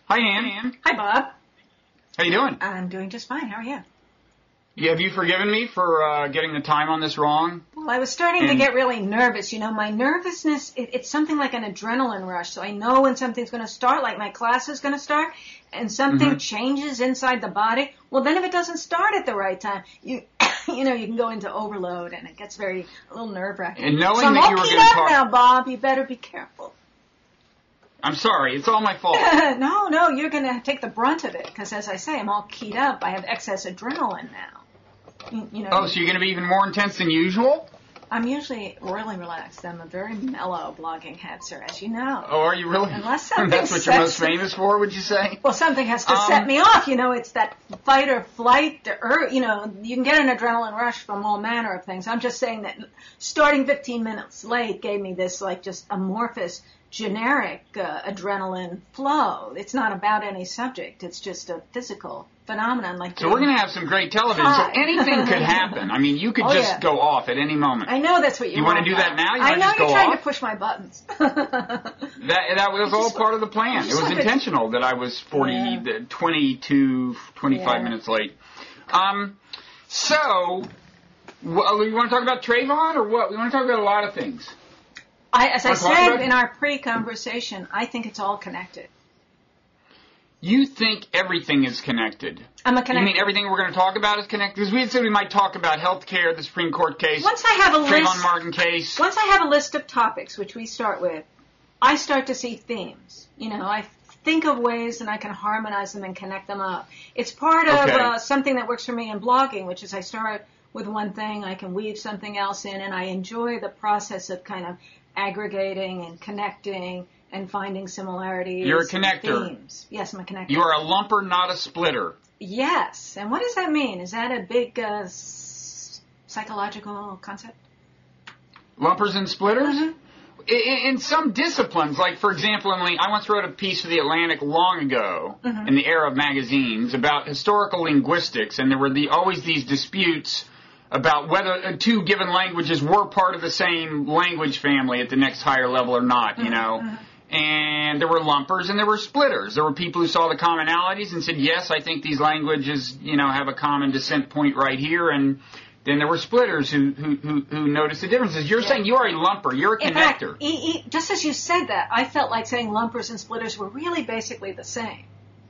Hi, Ann. Hi, Bob. How you doing? I'm doing just fine. How are you? Have you forgiven me for getting the time on this wrong? Well, I was starting to get really nervous. You know, my nervousness, it's something like an adrenaline rush. So I know when something's going to start, like my class is going to start, and something changes inside the body. Well, then if it doesn't start at the right time, you can go into overload, and it gets a little nerve-wracking. And knowing so that you were going to talk... now, Bob. You better be careful. I'm sorry. It's all my fault. No, you're going to take the brunt of it, because as I say, I'm all keyed up. I have excess adrenaline now. Oh, so you're going to be even more intense than usual? I'm usually really relaxed. I'm a very mellow blogging hetzer, as you know. Oh, are you really? Unless something That's what you're most famous for, would you say? Well, something has to set me off. It's that fight or flight. You can get an adrenaline rush from all manner of things. I'm just saying that starting 15 minutes late gave me this, just amorphous, generic adrenaline flow. It's not about any subject. It's just a physical phenomenon. So we're going to have some great television. So anything could happen. I mean, you could go off at any moment. I know that's what you want. You want to do that now? I know you're trying to push my buttons. That was all part of the plan. It was intentional that I was 22, 25 minutes late. So, you want to talk about Trayvon or what? We want to talk about a lot of things. As I said in our pre-conversation, I think it's all connected. You think everything is connected? I'm a connector. You mean everything we're going to talk about is connected? Because we had said we might talk about health care, the Supreme Court case, Trayvon Martin case. Once I have a list of topics, which we start with, I start to see themes. I think of ways and I can harmonize them and connect them up. It's part of something that works for me in blogging, which is I start with one thing, I can weave something else in, and I enjoy the process of kind of aggregating and connecting and finding similarities. You're a connector. Themes. Yes, I'm a connector. You are a lumper, not a splitter. Yes. And what does that mean? Is that a big psychological concept? Lumpers and splitters? Mm-hmm. In some disciplines, like, for example, Emily, I once wrote a piece for The Atlantic long ago, in the era of magazines, about historical linguistics, and there were always these disputes about whether two given languages were part of the same language family at the next higher level or not, And there were lumpers and there were splitters. There were people who saw the commonalities and said, yes, I think these languages, have a common descent point right here. And then there were splitters who noticed the differences. You're saying you are a lumper. You're a connector. In fact, just as you said that, I felt like saying lumpers and splitters were really basically the same.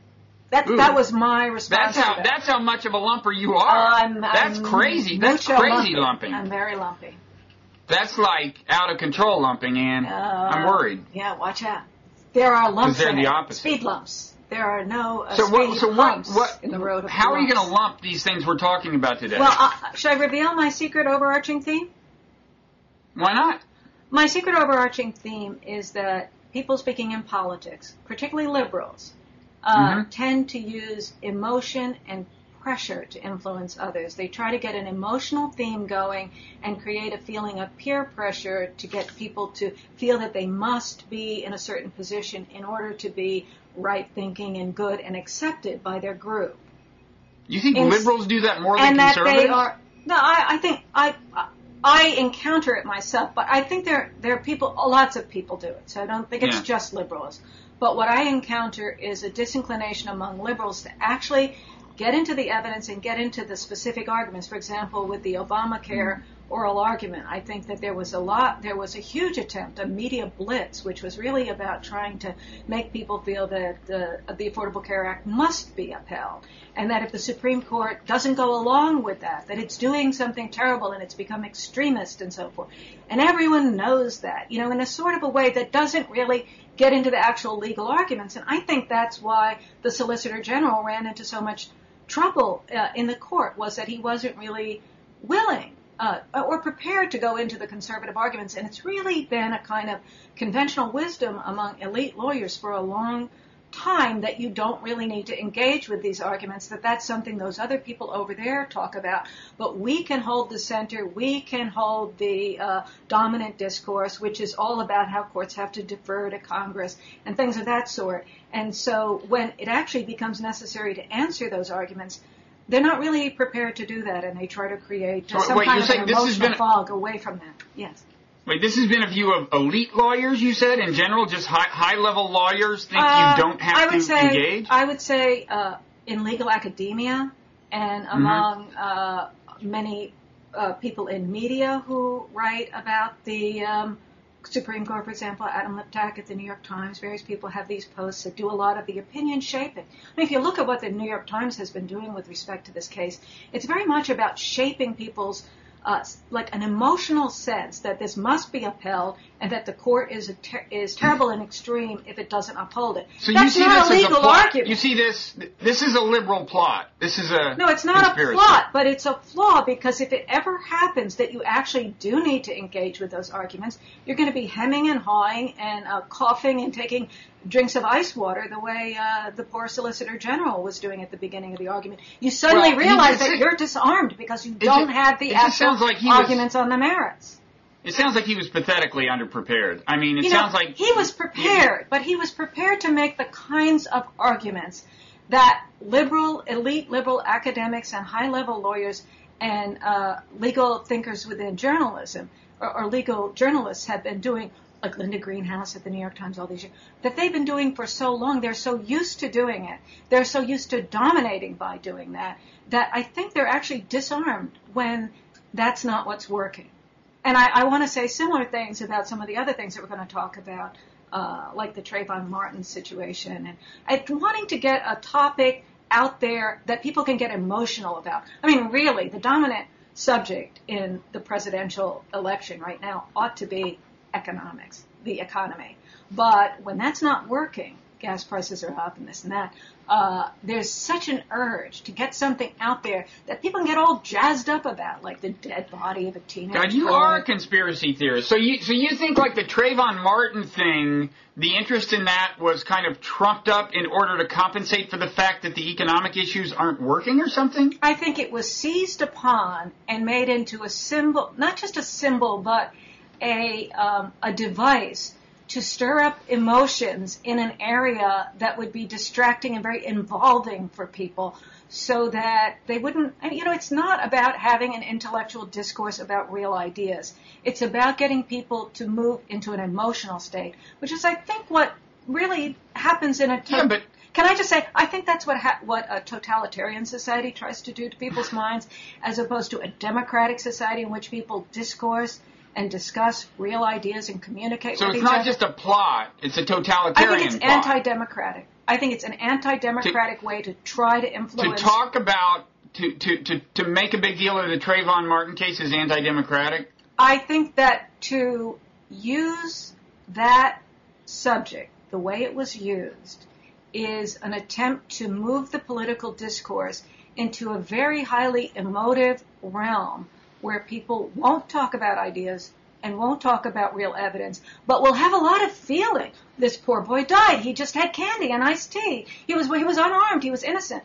That was my response. That's how much of a lumper you are. That's crazy. That's crazy lumping. I'm very lumpy. That's like out of control lumping, Ann. I'm worried. Yeah, watch out. There are lumps. Because they're the opposite. Speed lumps. There are no lumps in the road of How are you going to lump these things we're talking about today? Well, should I reveal my secret overarching theme? Why not? My secret overarching theme is that people speaking in politics, particularly liberals, tend to use emotion and pressure to influence others. They try to get an emotional theme going and create a feeling of peer pressure to get people to feel that they must be in a certain position in order to be right-thinking and good and accepted by their group. You think liberals do that more than conservatives? I think I encounter it myself, but I think there are people, lots of people do it, so I don't think it's just liberals. But what I encounter is a disinclination among liberals to actually get into the evidence and get into the specific arguments. For example, with the Obamacare oral argument, I think that there was a huge attempt, a media blitz, which was really about trying to make people feel that the Affordable Care Act must be upheld, and that if the Supreme Court doesn't go along with that it's doing something terrible and it's become extremist and so forth. And everyone knows that, in a sort of a way that doesn't really get into the actual legal arguments. And I think that's why the Solicitor General ran into so much trouble in the court, was that he wasn't really willing or prepared to go into the conservative arguments. And it's really been a kind of conventional wisdom among elite lawyers for a long time that you don't really need to engage with these arguments, that's something those other people over there talk about. But we can hold the center, we can hold the dominant discourse, which is all about how courts have to defer to Congress and things of that sort. And so when it actually becomes necessary to answer those arguments, they're not really prepared to do that, and they try to create some kind of an emotional fog away from that. Yes. Wait, this has been a view of elite lawyers, you said, in general? Just high-level lawyers think you don't have to engage? I would say in legal academia and among many people in media who write about the Supreme Court, for example, Adam Liptak at the New York Times. Various people have these posts that do a lot of the opinion shaping. I mean, if you look at what the New York Times has been doing with respect to this case, it's very much about shaping people's like an emotional sense that this must be upheld and that the court is terrible and extreme if it doesn't uphold it. So that's you see not this a legal as a plot. argument. You see this is a liberal plot. This is a No, it's not conspiracy. a plot, but it's a flaw because if it ever happens that you actually do need to engage with those arguments, you're going to be hemming and hawing and coughing and taking drinks of ice water the way the poor Solicitor General was doing at the beginning of the argument. You suddenly realize that you're disarmed because you don't have the actual arguments on the merits. It sounds like he was pathetically underprepared. I mean, sounds like... He was prepared, but he was prepared to make the kinds of arguments that elite liberal academics and high-level lawyers and legal thinkers within journalism or legal journalists have been doing, like Linda Greenhouse at the New York Times all these years, that they've been doing for so long. They're so used to doing it. They're so used to dominating by doing that I think they're actually disarmed when that's not what's working. And I want to say similar things about some of the other things that we're going to talk about, like the Trayvon Martin situation, and wanting to get a topic out there that people can get emotional about. I mean, really, the dominant subject in the presidential election right now ought to be economics, the economy. But when that's not working, gas prices are up and this and that, there's such an urge to get something out there that people can get all jazzed up about, like the dead body of a teenager. God, you are a conspiracy theorist. So you think like the Trayvon Martin thing, the interest in that was kind of trumped up in order to compensate for the fact that the economic issues aren't working or something? I think it was seized upon and made into a symbol, not just a symbol, but a device to stir up emotions in an area that would be distracting and very involving for people so that they wouldn't, it's not about having an intellectual discourse about real ideas. It's about getting people to move into an emotional state, which is, I think, what really happens in a... Can I just say, I think that's what a totalitarian society tries to do to people's minds, as opposed to a democratic society in which people discourse and discuss real ideas and communicate with each other. So it's not just a plot, it's a totalitarian plot. I think it's anti-democratic. I think it's an anti-democratic way to try to influence... To talk about, to make a big deal of the Trayvon Martin case is anti-democratic? I think that to use that subject, the way it was used, is an attempt to move the political discourse into a very highly emotive realm where people won't talk about ideas and won't talk about real evidence, but will have a lot of feeling. This poor boy died. He just had candy and iced tea. He was unarmed. He was innocent.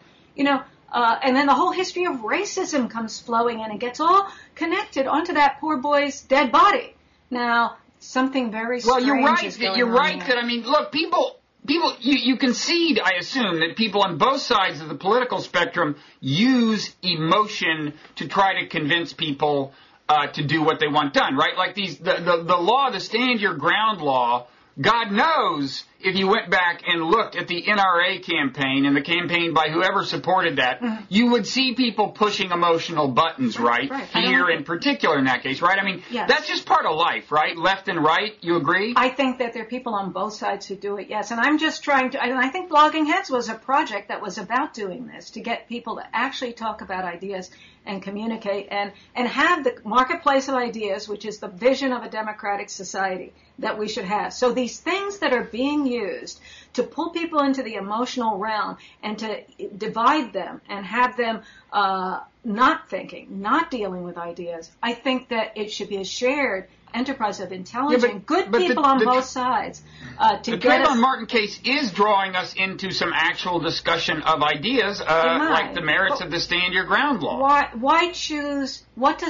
And then the whole history of racism comes flowing in and gets all connected onto that poor boy's dead body. Now, something very strange is going on. You're right that, I mean, look, people, you concede, I assume, that people on both sides of the political spectrum use emotion to try to convince people to do what they want done, right? Like the law, the stand your ground law, God knows if you went back and looked at the NRA campaign and the campaign by whoever supported that, you would see people pushing emotional buttons, right? Here in particular in that case, right? I mean, that's just part of life, right? Left and right, you agree? I think that there are people on both sides who do it, yes. And I'm just trying to, and I think Blogging Heads was a project that was about doing this, to get people to actually talk about ideas and communicate and have the marketplace of ideas, which is the vision of a democratic society that we should have. So these things that are being used to pull people into the emotional realm and to divide them and have them not thinking, not dealing with ideas, I think that it should be a shared enterprise of intelligent, good people on both sides. The Trayvon Martin case is drawing us into some actual discussion of ideas, like the merits of the stand your ground law. Why choose?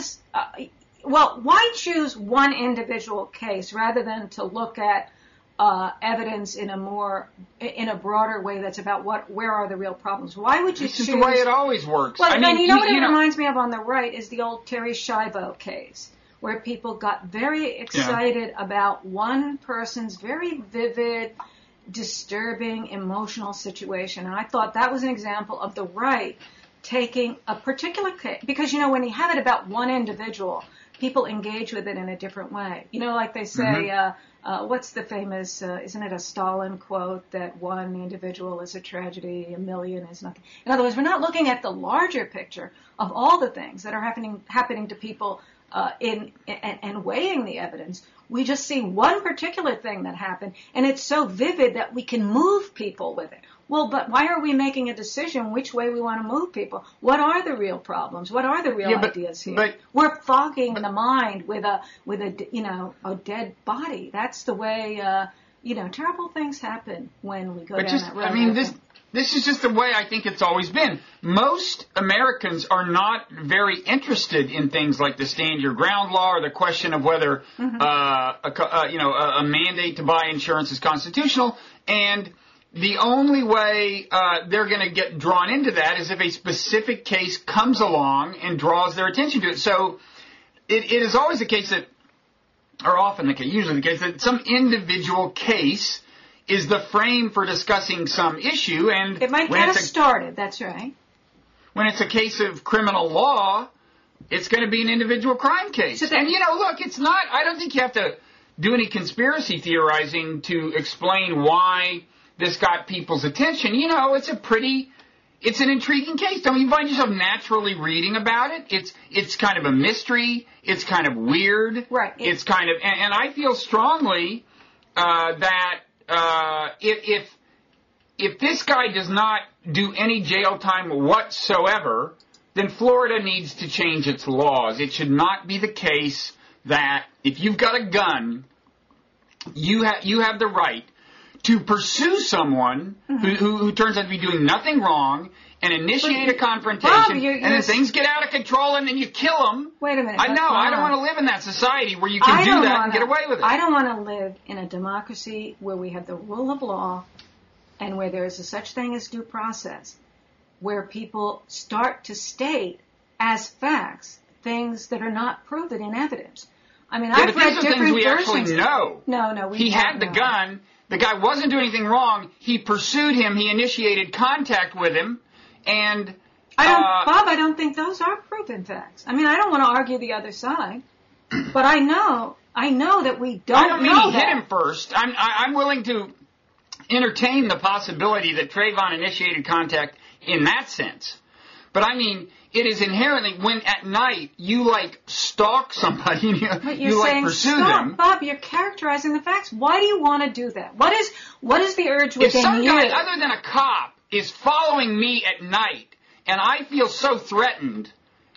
Why choose one individual case rather than to look at evidence in a broader way that's about where are the real problems? Why would you choose? This is the way it always works. Well, I mean, what it reminds me of on the right is the old Terry Schiavo case, where people got very excited about one person's very vivid, disturbing, emotional situation. And I thought that was an example of the right taking a particular case, because, when you have it about one individual, people engage with it in a different way. Like they say, what's the famous, isn't it a Stalin quote that one individual is a tragedy, a million is nothing? In other words, we're not looking at the larger picture of all the things that are happening to people and weighing the evidence. We just see one particular thing that happened, and it's so vivid that we can move people with it. Well, but why are we making a decision which way we want to move people? What are the real problems? What are the real ideas here? We're fogging the mind with a dead body. That's the way, terrible things happen when we go down that road. This is just the way I think it's always been. Most Americans are not very interested in things like the Stand Your Ground law or the question of whether a mandate to buy insurance is constitutional. And the only way they're going to get drawn into that is if a specific case comes along and draws their attention to it. So it is always the case that, or often the case, usually the case, that some individual case is the frame for discussing some issue. And it might get us started, that's right. When it's a case of criminal law, it's going to be an individual crime case. And, look, it's not, I don't think you have to do any conspiracy theorizing to explain why this got people's attention. It's an intriguing case. Don't you find yourself naturally reading about it? It's kind of a mystery. It's kind of weird. Right. It's kind of, and I feel strongly that if this guy does not do any jail time whatsoever, then Florida needs to change its laws. It should not be the case that if you've got a gun, you have the right to pursue someone who turns out to be doing nothing wrong and initiate a confrontation, Bob, and then things get out of control, and then you kill them. Wait a minute. I know. I don't want to live in that society where you can do that and get away with it. I don't want to live in a democracy where we have the rule of law and where there is a such thing as due process, where people start to state as facts things that are not proven in evidence. I mean, I've read different things we versions. actually know. No, he had the gun. The guy wasn't doing anything wrong. He pursued him. He initiated contact with him. And Bob, I don't think those are proven facts. I mean, I don't want to argue the other side, but I know that we don't know that. I don't mean he hit him first. I'm willing to entertain the possibility that Trayvon initiated contact in that sense. But I mean, it is inherently when at night you stalk somebody and you pursue them. Bob, you're characterizing the facts. Why do you want to do that? What is the urge within you? If some guy other than a cop is following me at night, and I feel so threatened,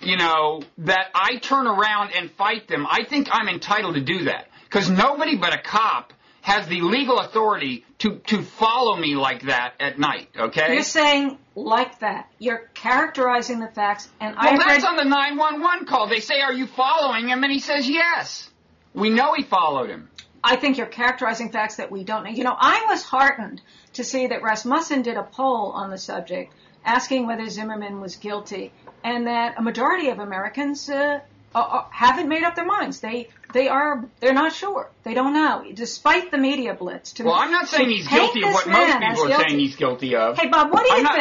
that I turn around and fight them, I think I'm entitled to do that. Because nobody but a cop has the legal authority to follow me like that at night, okay? You're saying like that. You're characterizing the facts, and that's on the 911 call. They say, "Are you following him?" And he says, "Yes." We know he followed him. I think you're characterizing facts that we don't know. I was heartened to see that Rasmussen did a poll on the subject asking whether Zimmerman was guilty, and that a majority of Americans haven't made up their minds. They're not sure. They don't know, despite the media blitz. I'm not saying he's guilty of what most people are saying he's guilty of. Hey, Bob, what do you think?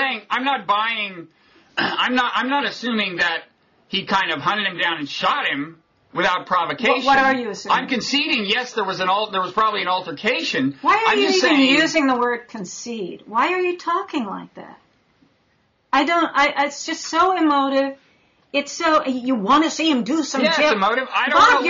I'm not assuming that he kind of hunted him down and shot him without provocation. What are you assuming? I'm conceding, yes, there was probably an altercation. Why are you even using the word concede? Why are you talking like that? It's just so emotive. It's so, you want to see him do some it's emotive. I don't want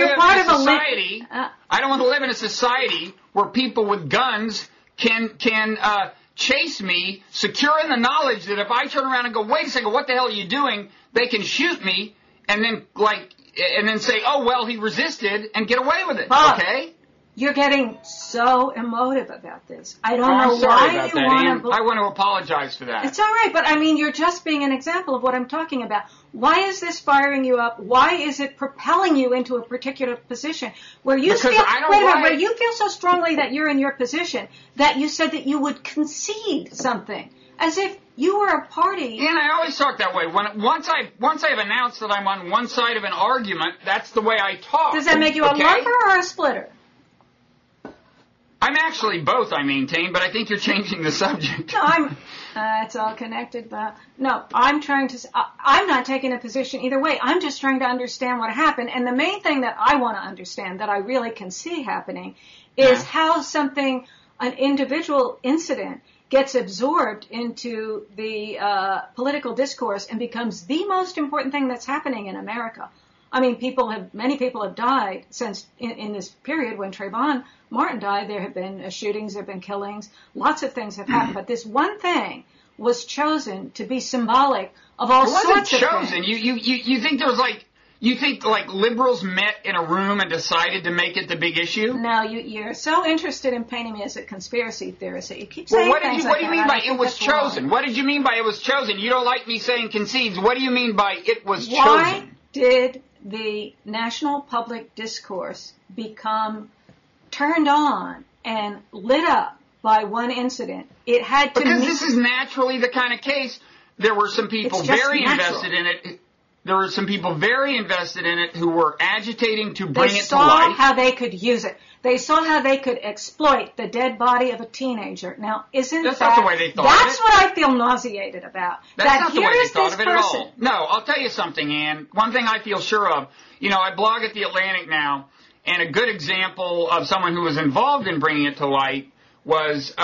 to live in a society where people with guns can chase me, secure in the knowledge that if I turn around and go, "Wait a second, what the hell are you doing?" they can shoot me and then say, "Oh, well, he resisted," and get away with it. Bob, okay? You're getting so emotive about this. I don't know why you want to... I want to apologize for that. It's all right, but I mean, you're just being an example of what I'm talking about. Why is this firing you up? Why is it propelling you into a particular position where you where you feel so strongly that you're in your position that you said that you would concede something as if you were a party. And I always talk that way. Once I've announced that I'm on one side of an argument, that's the way I talk. Does that make you a lumper or a splitter? I'm actually both, I maintain, but I think you're changing the subject. No, it's all connected, but no, I'm not taking a position either way. I'm just trying to understand what happened. And the main thing that I want to understand, that I really can see happening, is how an individual incident gets absorbed into the political discourse and becomes the most important thing that's happening in America. I mean, many people have died since in this period when Trayvon Martin died. There have been shootings, there have been killings, lots of things have happened. But this one thing was chosen to be symbolic of all sorts of things. It wasn't chosen. You think liberals met in a room and decided to make it the big issue? No, you're so interested in painting me as a conspiracy theorist that you keep saying things what do you mean by it was chosen? What did you mean by it was chosen? You don't like me saying concedes. What do you mean by it was chosen? Why did the national public discourse become turned on and lit up by one incident? It had to because this is naturally the kind of case. There were some people very invested in it. There were some people very invested in it who were agitating to bring it to light. They saw how they could use it. They saw how they could exploit the dead body of a teenager. Now, that's not the way they thought of it. That's what I feel nauseated about. That's not the way they thought of it at all. No, I'll tell you something, Ann. One thing I feel sure of, I blog at The Atlantic now, and a good example of someone who was involved in bringing it to light was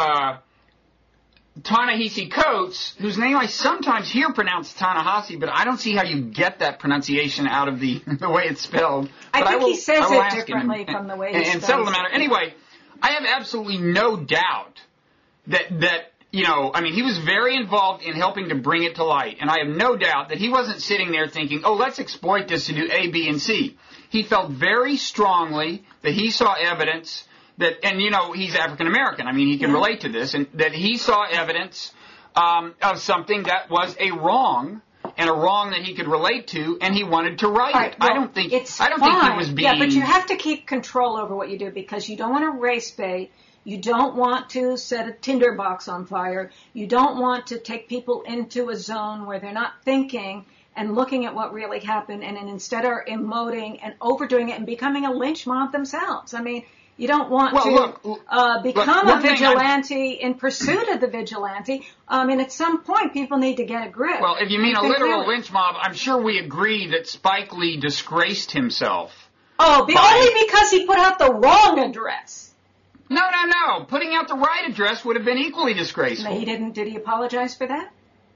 Ta-Nehisi Coates, whose name I sometimes hear pronounced Ta-Nehisi, but I don't see how you get that pronunciation out of the way it's spelled. I think he says it differently from the way he spells it. And settle the matter. Anyway, I have absolutely no doubt that he was very involved in helping to bring it to light. And I have no doubt that he wasn't sitting there thinking, let's exploit this to do A, B, and C. He felt very strongly that he saw evidence and he's African American. I mean, he can relate to this, and that he saw evidence of something that was a wrong, and a wrong that he could relate to, and he wanted to right it. Well, I don't think he was being. Yeah, but you have to keep control over what you do because you don't want to race bait. You don't want to set a tinderbox on fire. You don't want to take people into a zone where they're not thinking and looking at what really happened, and instead are emoting and overdoing it and becoming a lynch mob themselves. I mean. You don't want to become a vigilante in pursuit of the vigilante. And at some point, people need to get a grip. Well, if you mean a literal lynch mob, I'm sure we agree that Spike Lee disgraced himself. Only because he put out the wrong address. No. Putting out the right address would have been equally disgraceful. No, he didn't. Did he apologize for that?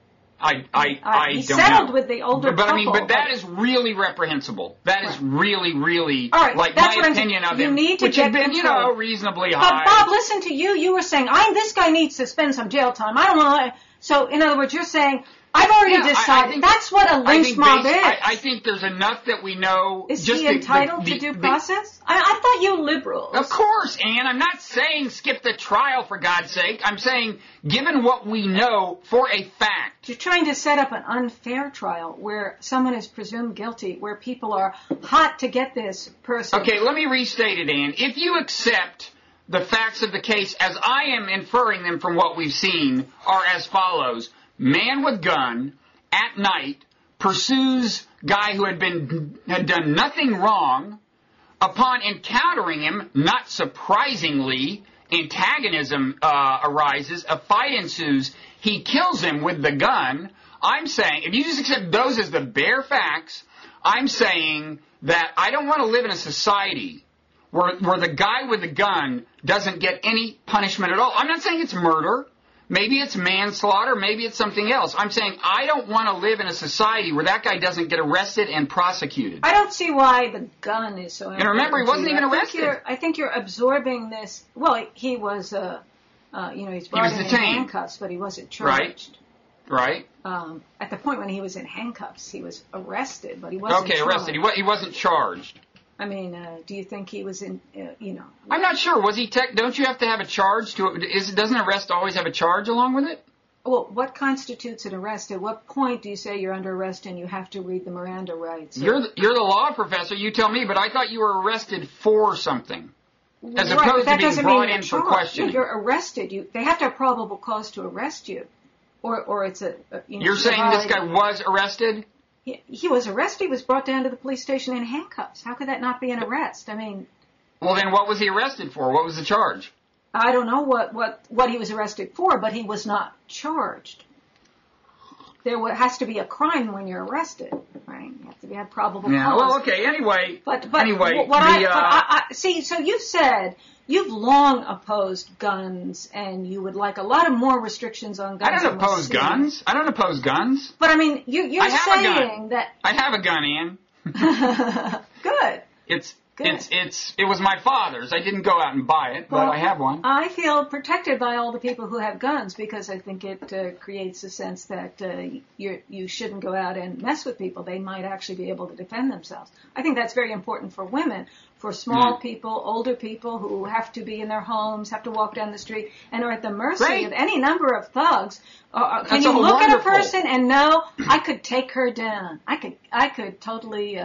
I he don't settled know. With the older couple. But that is really reprehensible. That is really, really, my opinion of him, which had been, reasonably high. But Bob, listen to you. You were saying, this guy needs to spend some jail time. I don't want to. So, in other words, you're saying, I've already decided. That's what a lynch mob is. I think there's enough that we know. Is he entitled to due process? I thought you liberals. Of course, Ann. I'm not saying skip the trial, for God's sake. I'm saying, given what we know for a fact. You're trying to set up an unfair trial where someone is presumed guilty, where people are hot to get this person. Okay, let me restate it, Ann. If you accept the facts of the case as I am inferring them from what we've seen are as follows. Man with gun at night pursues guy who had done nothing wrong. Upon encountering him, not surprisingly, antagonism arises. A fight ensues. He kills him with the gun. I'm saying, if you just accept those as the bare facts, I'm saying that I don't want to live in a society where the guy with the gun doesn't get any punishment at all. I'm not saying it's murder. Maybe it's manslaughter. Maybe it's something else. I'm saying I don't want to live in a society where that guy doesn't get arrested and prosecuted. I don't see why the gun is so important. And remember, he wasn't even arrested. I think you're absorbing this. Well, he was, he's brought in handcuffs, but he wasn't charged. Right. At the point when he was in handcuffs, he was arrested, but he wasn't charged. Okay, arrested. He wasn't charged. I mean, do you think he was in, I'm not sure. Was he don't you have to have a charge doesn't arrest always have a charge along with it? Well, what constitutes an arrest? At what point do you say you're under arrest and you have to read the Miranda rights? You're the law professor, you tell me, but I thought you were arrested for something. As opposed to being brought in for questioning. You're arrested. They have to have probable cause to arrest you. or it's You're saying this guy was arrested? He was arrested. He was brought down to the police station in handcuffs. How could that not be an arrest? I mean. Well, then what was he arrested for? What was the charge? I don't know what he was arrested for, but he was not charged. There has to be a crime when you're arrested, right? You have to have probable cause. Yeah. Well, okay. Anyway. But I see. So you've said you've long opposed guns, and you would like a lot of more restrictions on guns. I don't oppose guns. I don't oppose guns. But I mean, you're saying that I have a gun, Ann. Good. It was my father's. I didn't go out and buy it, but I have one. I feel protected by all the people who have guns because I think it creates a sense that you shouldn't go out and mess with people. They might actually be able to defend themselves. I think that's very important for women, for small people, older people who have to be in their homes, have to walk down the street, and are at the mercy of any number of thugs. Can you look at a person and know, I could take her down. I could totally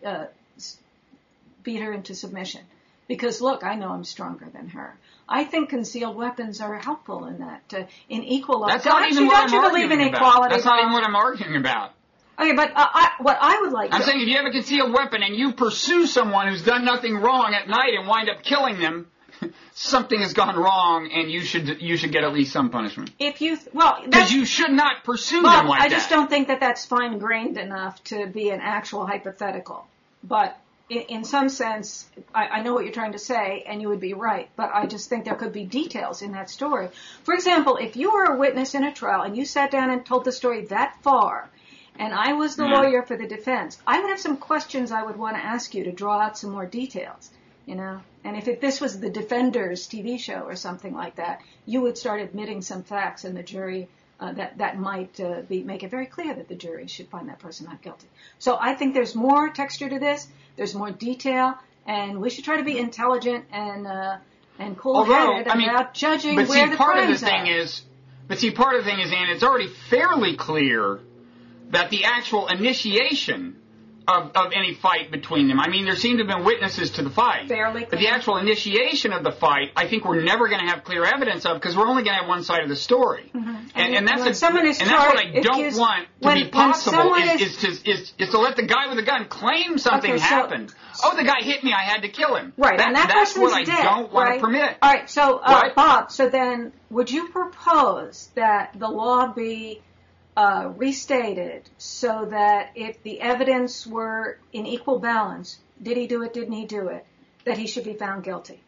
beat her into submission. Because, look, I know I'm stronger than her. I think concealed weapons are helpful in that, in equal... That's not even what I'm arguing about. That's not even what I'm arguing about. Okay, but what I would like I'm saying if you have a concealed weapon and you pursue someone who's done nothing wrong at night and wind up killing them, something has gone wrong and you should get at least some punishment. Because you should not pursue them like that. I just don't think that that's fine-grained enough to be an actual hypothetical. But... in some sense, I know what you're trying to say, and you would be right, but I just think there could be details in that story. For example, if you were a witness in a trial and you sat down and told the story that far, and I was the lawyer for the defense, I would have some questions I would want to ask you to draw out some more details, you know? And if this was the Defenders TV show or something like that, you would start admitting some facts, and the jury... that might make it very clear that the jury should find that person not guilty. So I think there's more texture to this. There's more detail, and we should try to be intelligent and cool-headed about judging where the crimes are. But see, part of the thing is, Ann, it's already fairly clear that the actual initiation of any fight between them. I mean, there seem to have been witnesses to the fight. Fairly clear. But the actual initiation of the fight, I think we're never going to have clear evidence of because we're only going to have one side of the story. Mm-hmm. And that's what I don't want to be possible is to let the guy with the gun claim something happened. The guy hit me, I had to kill him. Right, and that's what I don't want to permit. All right, so Bob, so then would you propose that the law be restated so that if the evidence were in equal balance, did he do it, didn't he do it, that he should be found guilty?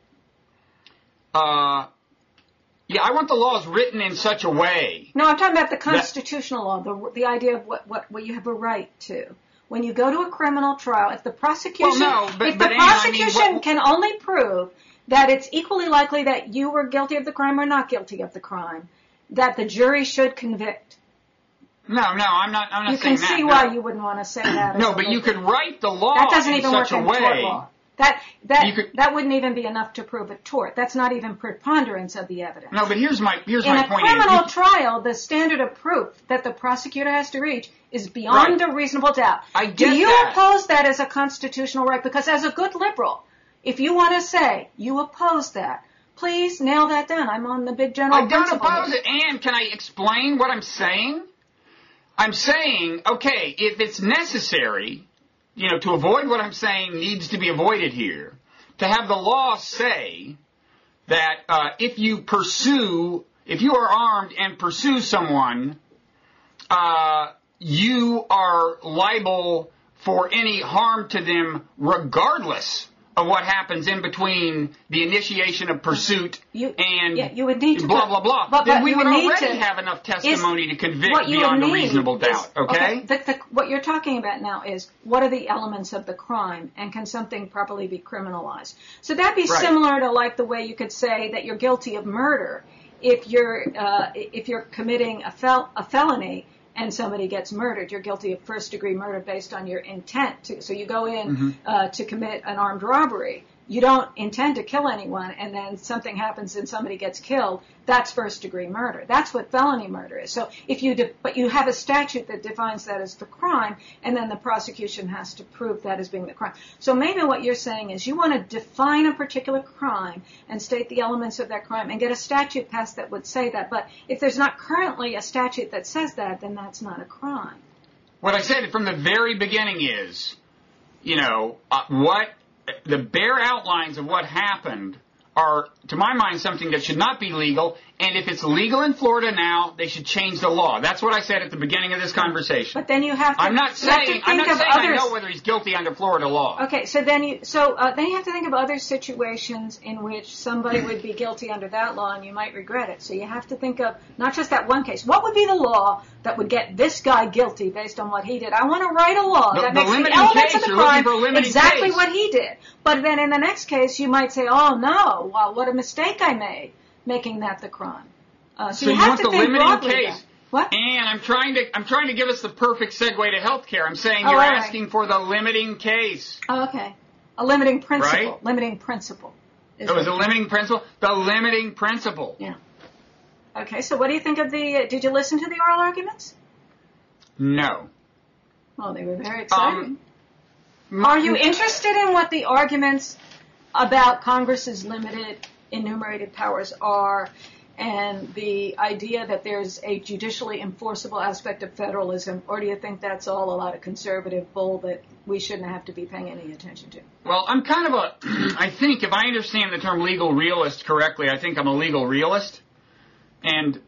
Yeah, I want the laws written in such a way. No, I'm talking about the constitutional law, the idea of what you have a right to. When you go to a criminal trial, if the prosecution, can only prove that it's equally likely that you were guilty of the crime or not guilty of the crime, that the jury should convict. No, I'm not saying that. You can see why you wouldn't want to say that. No, but you could write the law that doesn't even in such work a in way. Tort law. That wouldn't even be enough to prove a tort. That's not even preponderance of the evidence. No, but here's my point. In a criminal trial, the standard of proof that the prosecutor has to reach is beyond a reasonable doubt. I get Do you that. oppose that as a constitutional right? Because as a good liberal, if you want to say you oppose that, please nail that down. I'm on the big general principle. I don't oppose it. And can I explain what I'm saying? I'm saying, okay, if it's necessary, to avoid what I'm saying needs to be avoided here, to have the law say that if you are armed and pursue someone, you are liable for any harm to them regardless of what happens in between the initiation of pursuit and you would need to blah, blah, blah. Then we would already have enough testimony to convict beyond a reasonable doubt, okay? What you're talking about now is what are the elements of the crime and can something properly be criminalized? So that'd be similar to like the way you could say that you're guilty of murder if you're committing a felony and somebody gets murdered, you're guilty of first-degree murder based on your intent. So you go in to commit an armed robbery. you don't intend to kill anyone and then something happens and somebody gets killed, that's first degree murder. That's what felony murder is. So but you have a statute that defines that as the crime, and then the prosecution has to prove that as being the crime. So maybe what you're saying is you want to define a particular crime and state the elements of that crime and get a statute passed that would say that. But if there's not currently a statute that says that, then that's not a crime. What I said from the very beginning is, what the bare outlines of what happened are, to my mind, something that should not be legal. And if it's legal in Florida now, they should change the law. That's what I said at the beginning of this conversation. But then you have to. I'm not saying I know whether he's guilty under Florida law. Okay, so then you have to think of other situations in which somebody would be guilty under that law, and you might regret it. So you have to think of not just that one case. What would be the law that would get this guy guilty based on what he did? I want to write a law that makes the elements of the crime exactly what he did. But then in the next case, you might say, "Oh no, wow, what a mistake I made." Making that the crime. So you have to think broadly. Case. What? And I'm trying to give us the perfect segue to healthcare. I'm saying you're asking for the limiting case. Oh, okay. A limiting principle. Right? Limiting principle. It was a limiting principle? The limiting principle. Yeah. Okay, so what do you think of did you listen to the oral arguments? No. Well, they were very exciting. Are you interested in what the arguments about Congress's limited enumerated powers are, and the idea that there's a judicially enforceable aspect of federalism, or do you think that's all a lot of conservative bull that we shouldn't have to be paying any attention to? Well, I'm kind of I think if I understand the term legal realist correctly, I think I'm a legal realist. So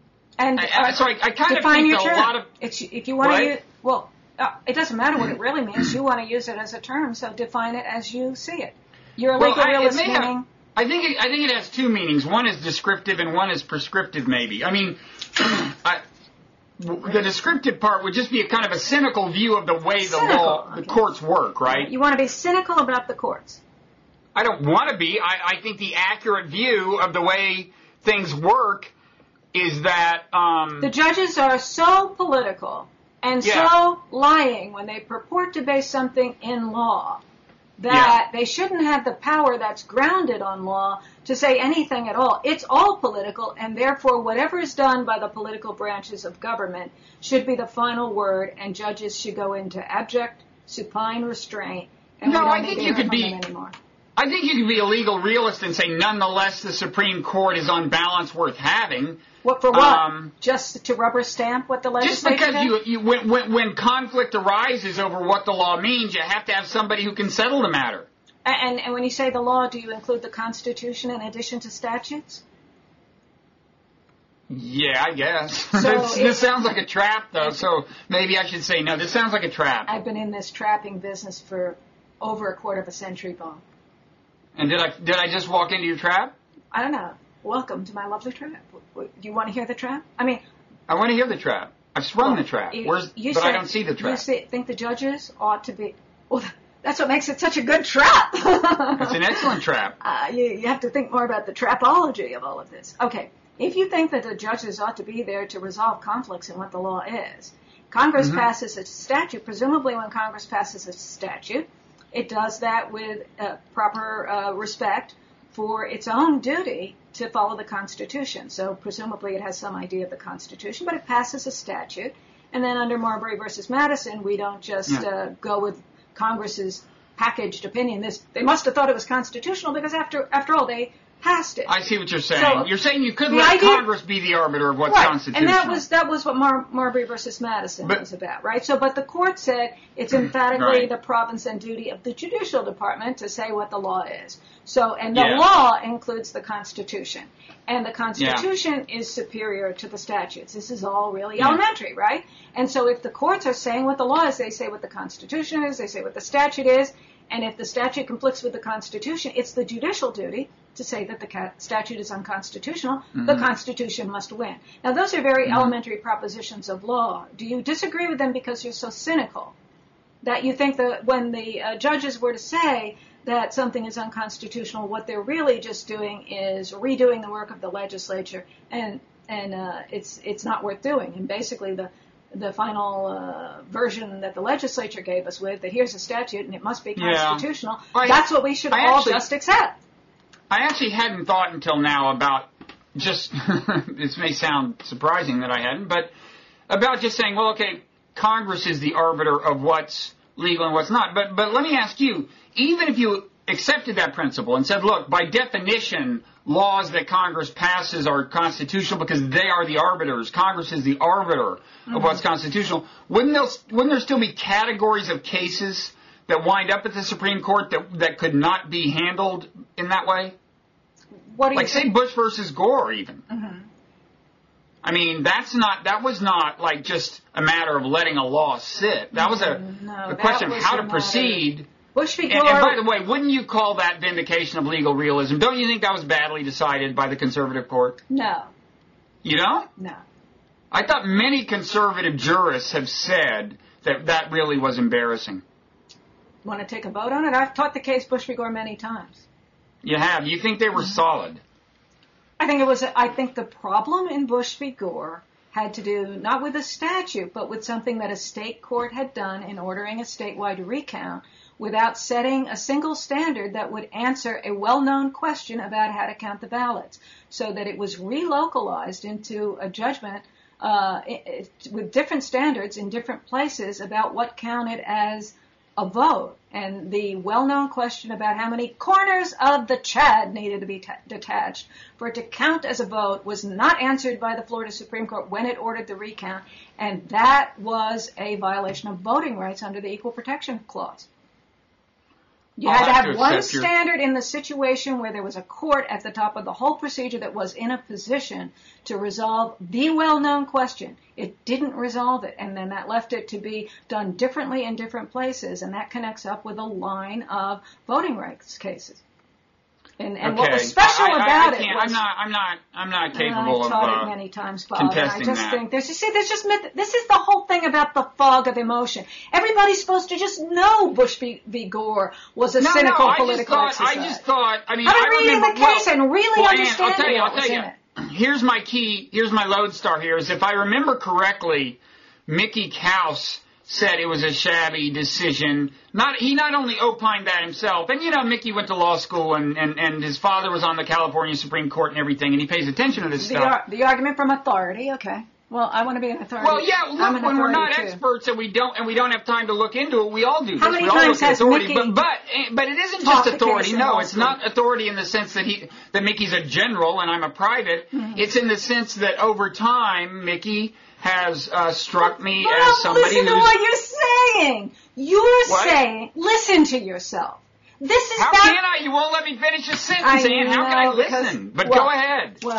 I kind of think that a lot of... If you want to use... Well, it doesn't matter what it really means. You want to use it as a term, so define it as you see it. You're a legal realist meaning... I think it has two meanings. One is descriptive and one is prescriptive, maybe. I mean, the descriptive part would just be a kind of a cynical view of the way the courts work, right? You want to be cynical about the courts. I don't want to be. I think the accurate view of the way things work is that... the judges are so political and so lying when they purport to base something in law that they shouldn't have the power that's grounded on law to say anything at all. It's all political, and therefore whatever is done by the political branches of government should be the final word, and judges should go into abject, supine restraint, and we don't need to hear from them anymore. I think you could be a legal realist and say, nonetheless, the Supreme Court is on balance worth having. What for what? Just to rubber stamp what the legislature Just because when conflict arises over what the law means, you have to have somebody who can settle the matter. And when you say the law, do you include the Constitution in addition to statutes? Yeah, I guess. So this sounds like a trap, though, so maybe I should say no. This sounds like a trap. I've been in this trapping business for over a quarter of a century, Bob. And did I just walk into your trap? I don't know. Welcome to my lovely trap. Do you want to hear the trap? I want to hear the trap. I've sprung the trap. But I don't see the trap. You think the judges ought to be... Well, that's what makes it such a good trap. It's an excellent trap. You have to think more about the trapology of all of this. Okay. If you think that the judges ought to be there to resolve conflicts in what the law is, Congress passes a statute. Presumably when Congress passes a statute, it does that with proper respect for its own duty to follow the Constitution. So presumably it has some idea of the Constitution, but it passes a statute. And then under Marbury versus Madison, we don't just go with Congress's packaged opinion. They must have thought it was constitutional because after all, they passed it. I see what you're saying. So you're saying you couldn't let Congress be the arbiter of what's constitutional. And that was what Marbury versus Madison was about, right? So, but the court said it's emphatically the province and duty of the judicial department to say what the law is. So, and the law includes the Constitution. And the Constitution is superior to the statutes. This is all really elementary, right? And so if the courts are saying what the law is, they say what the Constitution is, they say what the statute is, and if the statute conflicts with the Constitution, it's the judicial duty to say that the statute is unconstitutional. The Constitution must win. Now, those are very elementary propositions of law. Do you disagree with them because you're so cynical that you think that when the judges were to say that something is unconstitutional, what they're really just doing is redoing the work of the legislature, and it's not worth doing. And basically, version that the legislature gave us with, that here's a statute and it must be constitutional, that's what we should just accept. I actually hadn't thought until now about just, this may sound surprising that I hadn't, but about just saying, well, okay, Congress is the arbiter of what's legal and what's not. But let me ask you, even if you accepted that principle and said, look, by definition, laws that Congress passes are constitutional because they are the arbiters. Congress is the arbiter of what's constitutional. Wouldn't there still be categories of cases that wind up at the Supreme Court that could not be handled in that way? What do you like, say, Bush versus Gore, even. I mean, that was not like just a matter of letting a law sit. That was a question of how to proceed. Bush v. Gore. And by the way, wouldn't you call that vindication of legal realism? Don't you think that was badly decided by the conservative court? No. You don't? No. I thought many conservative jurists have said that really was embarrassing. Want to take a vote on it? I've taught the case Bush v. Gore many times. You have? You think they were solid? I think the problem in Bush v. Gore had to do not with a statute, but with something that a state court had done in ordering a statewide recount without setting a single standard that would answer a well-known question about how to count the ballots, so that it was relocalized into a judgment with different standards in different places about what counted as a vote. And the well-known question about how many corners of the Chad needed to be detached for it to count as a vote was not answered by the Florida Supreme Court when it ordered the recount, and that was a violation of voting rights under the Equal Protection Clause. You had to have one standard in the situation where there was a court at the top of the whole procedure that was in a position to resolve the well-known question. It didn't resolve it, and then that left it to be done differently in different places, and that connects up with a line of voting rights cases. And okay. What was special about it was... I'm not capable of taught it many times, Bob, contesting and I just that. think this is the whole thing about the fog of emotion. Everybody's supposed to just know Bush v. Gore was a cynical political exercise. I just thought, I mean, I've been reading the case and really understanding what was in it. Here's my lodestar here, is if I remember correctly, Mickey Kaus said it was a shabby decision. He not only opined that himself, and Mickey went to law school and his father was on the California Supreme Court and everything, and he pays attention to this stuff. The argument from authority, okay. Well, I want to be an authority. Well, yeah, look, when we're not experts and we don't have time to look into it, we all do this. How many times has authority, Mickey but it isn't just authority. No, it's not authority in the sense that Mickey's a general and I'm a private. Mm-hmm. It's in the sense that over time, Mickey has struck me as somebody who's... Listen to what you're saying. You're saying, listen to yourself. How can I? You won't let me finish a sentence, Ann. How can I listen? Go ahead. Well,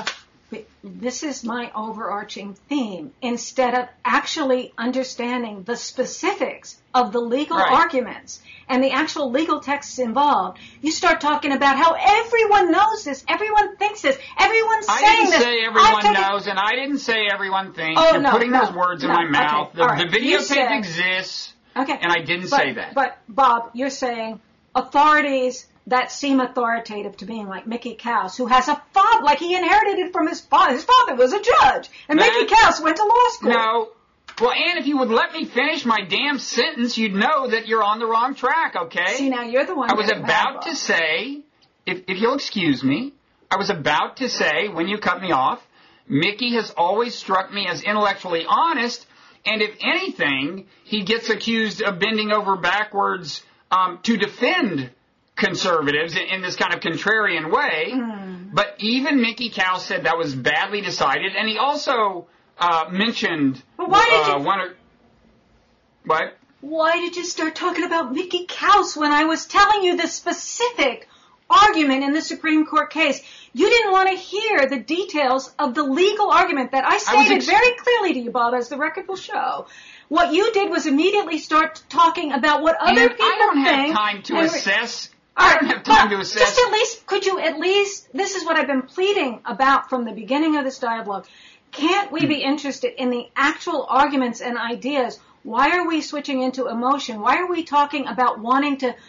this is my overarching theme. Instead of actually understanding the specifics of the legal arguments and the actual legal texts involved, you start talking about how everyone knows this, everyone thinks this, everyone's saying this. I didn't say everyone knows, and I didn't say everyone thinks. You're putting those words in my mouth. Okay. The videotape exists, and I didn't say that. But, Bob, you're saying authorities that seem authoritative to being like Mickey Kaus, who has a father, like he inherited it from his father. His father was a judge, and Mickey Kaus went to law school. No. Well, Ann, if you would let me finish my damn sentence, you'd know that you're on the wrong track, okay? See, now you're the one. I was about to say, if you'll excuse me, I was about to say, when you cut me off, Mickey has always struck me as intellectually honest, and if anything, he gets accused of bending over backwards to defend conservatives in this kind of contrarian way. But even Mickey Kaus said that was badly decided, and he also mentioned what? Why did you start talking about Mickey Kaus when I was telling you the specific argument in the Supreme Court case? You didn't want to hear the details of the legal argument that I stated very clearly to you, Bob, as the record will show. What you did was immediately start talking about what other people think. I don't have time to assess. I don't have time to assess. Just this is what I've been pleading about from the beginning of this dialogue. Can't we be interested in the actual arguments and ideas? Why are we switching into emotion? Why are we talking about wanting to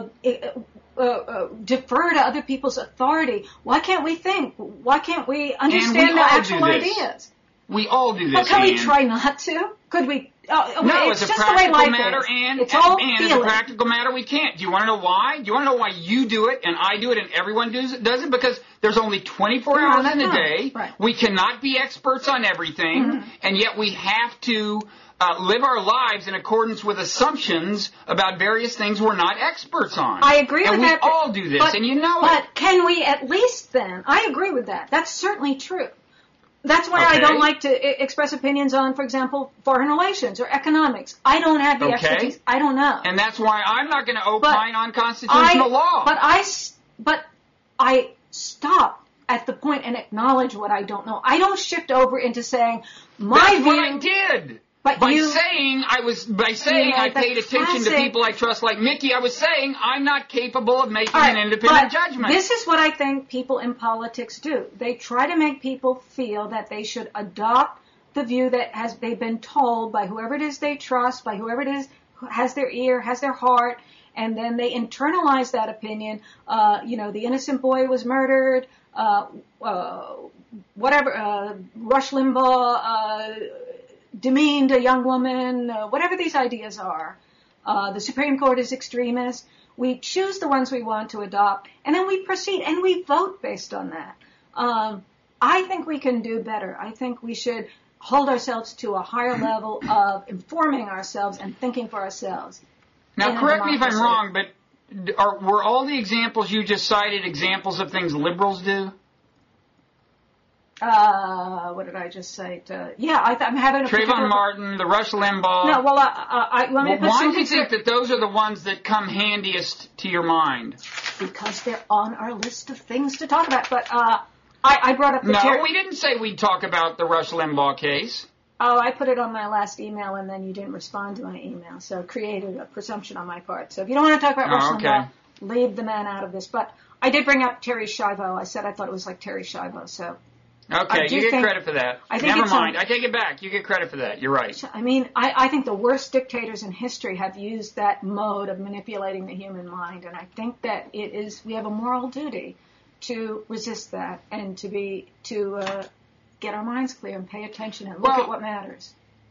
defer to other people's authority? Why can't we think? Why can't we understand the actual ideas? We all do this. But can we try not to? Could we? No, it's as a just the way practical life matter, is. and It's all as a feeling. practical matter, we can't. Do you want to know why? Do you want to know why you do it and I do it and everyone does it? Because there's only 24 hours in a day. Right. We cannot be experts on everything, and yet we have to live our lives in accordance with assumptions about various things we're not experts on. I agree with that. And we all do this, and you know it. But can we at least then? I agree with that. That's certainly true. That's why I Okay. don't like to express opinions on, for example, foreign relations or economics. I don't have the expertise. I don't know. And that's why I'm not going to opine on constitutional law. But I stop at the point and acknowledge what I don't know. I don't shift over into saying my That's view. what I did. But By you, saying I the paid attention to classic- people I trust like Mickey, I was saying I'm not capable of making All right, an independent but judgment. This is what I think people in politics do. They try to make people feel that they should adopt the view that they've been told by whoever it is they trust, by whoever it is who has their ear, has their heart, and then they internalize that opinion. The innocent boy was murdered. Rush Limbaugh demeaned a young woman. Whatever these ideas are, the Supreme Court is extremist. We choose the ones we want to adopt, and then we proceed, and we vote based on that. I think we can do better. I think we should hold ourselves to a higher level of informing ourselves and thinking for ourselves. Now, correct me if I'm wrong, but were all the examples you just cited examples of things liberals do? What did I just say? I'm having a Trayvon Martin, the Rush Limbaugh. No, well, I want me to why do you think that those are the ones that come handiest to your mind? Because they're on our list of things to talk about. But I brought up the No, we didn't say we'd talk about the Rush Limbaugh case. Oh, I put it on my last email, and then you didn't respond to my email, so created a presumption on my part. So if you don't want to talk about Rush Limbaugh, leave the man out of this. But I did bring up Terry Schiavo. I said I thought it was like Terry Schiavo, so... Okay, you get credit for that. Never mind. I take it back. You get credit for that. You're right. I mean, I think the worst dictators in history have used that mode of manipulating the human mind, and I think that we have a moral duty to resist that and to get our minds clear and pay attention and look at what matters.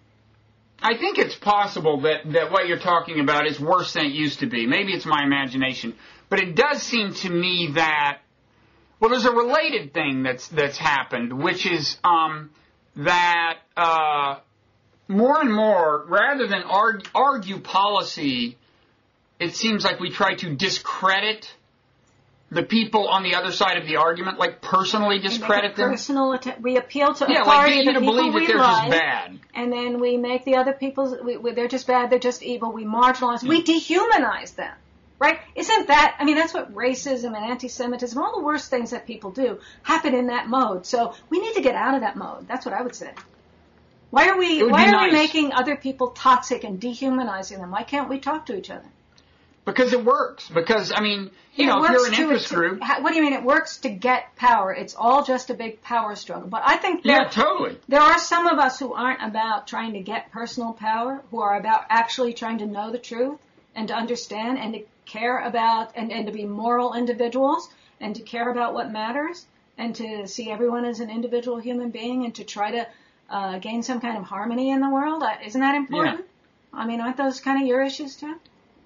I think it's possible that what you're talking about is worse than it used to be. Maybe it's my imagination, but it does seem to me that there's a related thing that's happened, which is that more and more, rather than argue policy, it seems like we try to discredit the people on the other side of the argument, like personally discredit them. We appeal to authority, like get you to the people believe that they're like, just bad. And then we make the other people, they're just bad, they're just evil, we marginalize, we dehumanize them. Right? Isn't that, that's what racism and anti-Semitism, all the worst things that people do, happen in that mode. So we need to get out of that mode. That's what I would say. Why are we making other people toxic and dehumanizing them? Why can't we talk to each other? Because it works. Because, if you're an interest group. What do you mean it works to get power? It's all just a big power struggle. But I think totally. There are some of us who aren't about trying to get personal power, who are about actually trying to know the truth and to understand and to care about and to be moral individuals and to care about what matters and to see everyone as an individual human being and to try to gain some kind of harmony in the world. Isn't that important? Yeah. Aren't those kind of your issues too?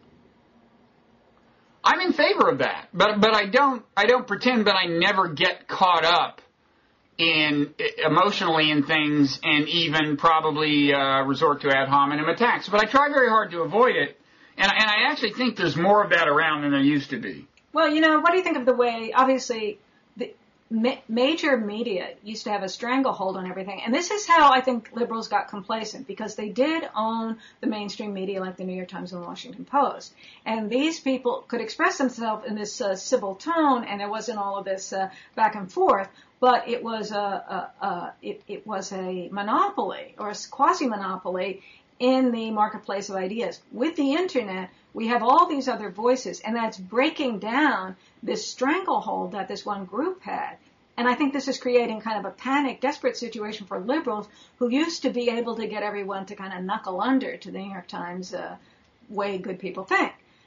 I'm in favor of that, but I don't pretend that I never get caught up in emotionally in things and even probably resort to ad hominem attacks. But I try very hard to avoid it. And I actually think there's more of that around than there used to be. Well, what do you think of the way, obviously, the major media used to have a stranglehold on everything. And this is how I think liberals got complacent, because they did own the mainstream media like the New York Times and the Washington Post. And these people could express themselves in this civil tone, and there wasn't all of this back and forth. But it was it was a monopoly or a quasi-monopoly in the marketplace of ideas. With the internet, we have all these other voices, and that's breaking down this stranglehold that this one group had. And I think this is creating kind of a panic, desperate situation for liberals who used to be able to get everyone to kind of knuckle under to the New York Times way good people think.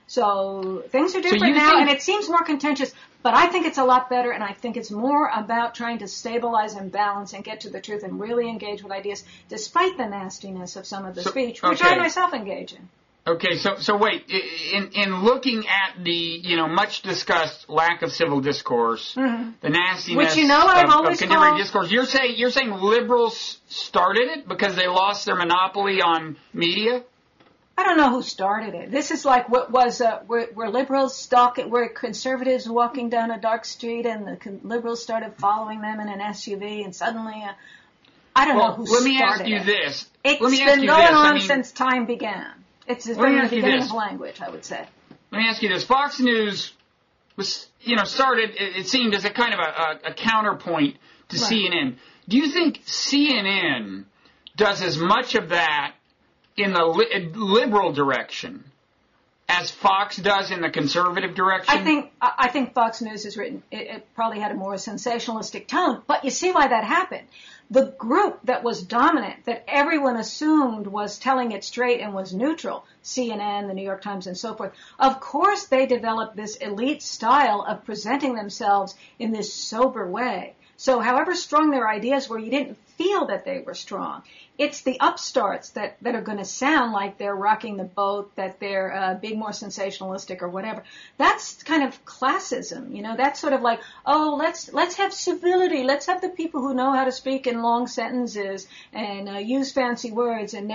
So things are different now, and it seems more contentious, but I think it's a lot better, and I think it's more about trying to stabilize and balance and get to the truth and really engage with ideas, despite the nastiness of some of the speech, which I myself engage in. Okay, so wait, in looking at the, much discussed lack of civil discourse, the nastiness of contemporary discourse, you're saying liberals started it because they lost their monopoly on media? I don't know who started it. This is like what was, were liberals stalking, were conservatives walking down a dark street and the liberals started following them in an SUV and suddenly, I don't know who started it. Let me ask you this. It's been going on since time began. It's been the beginning of language, I would say. Let me ask you this. Fox News was, started, it seemed, as a kind of a counterpoint to CNN. Do you think CNN does as much of that in the liberal direction as Fox does in the conservative direction? I think Fox News has written, it probably had a more sensationalistic tone, but you see why that happened. The group that was dominant, that everyone assumed was telling it straight and was neutral, CNN, the New York Times, and so forth, of course they developed this elite style of presenting themselves in this sober way. So however strong their ideas were, you didn't feel that they were strong. It's the upstarts that are going to sound like they're rocking the boat, that they're being more sensationalistic or whatever. That's kind of classism, That's sort of like, let's have civility. Let's have the people who know how to speak in long sentences and use fancy words and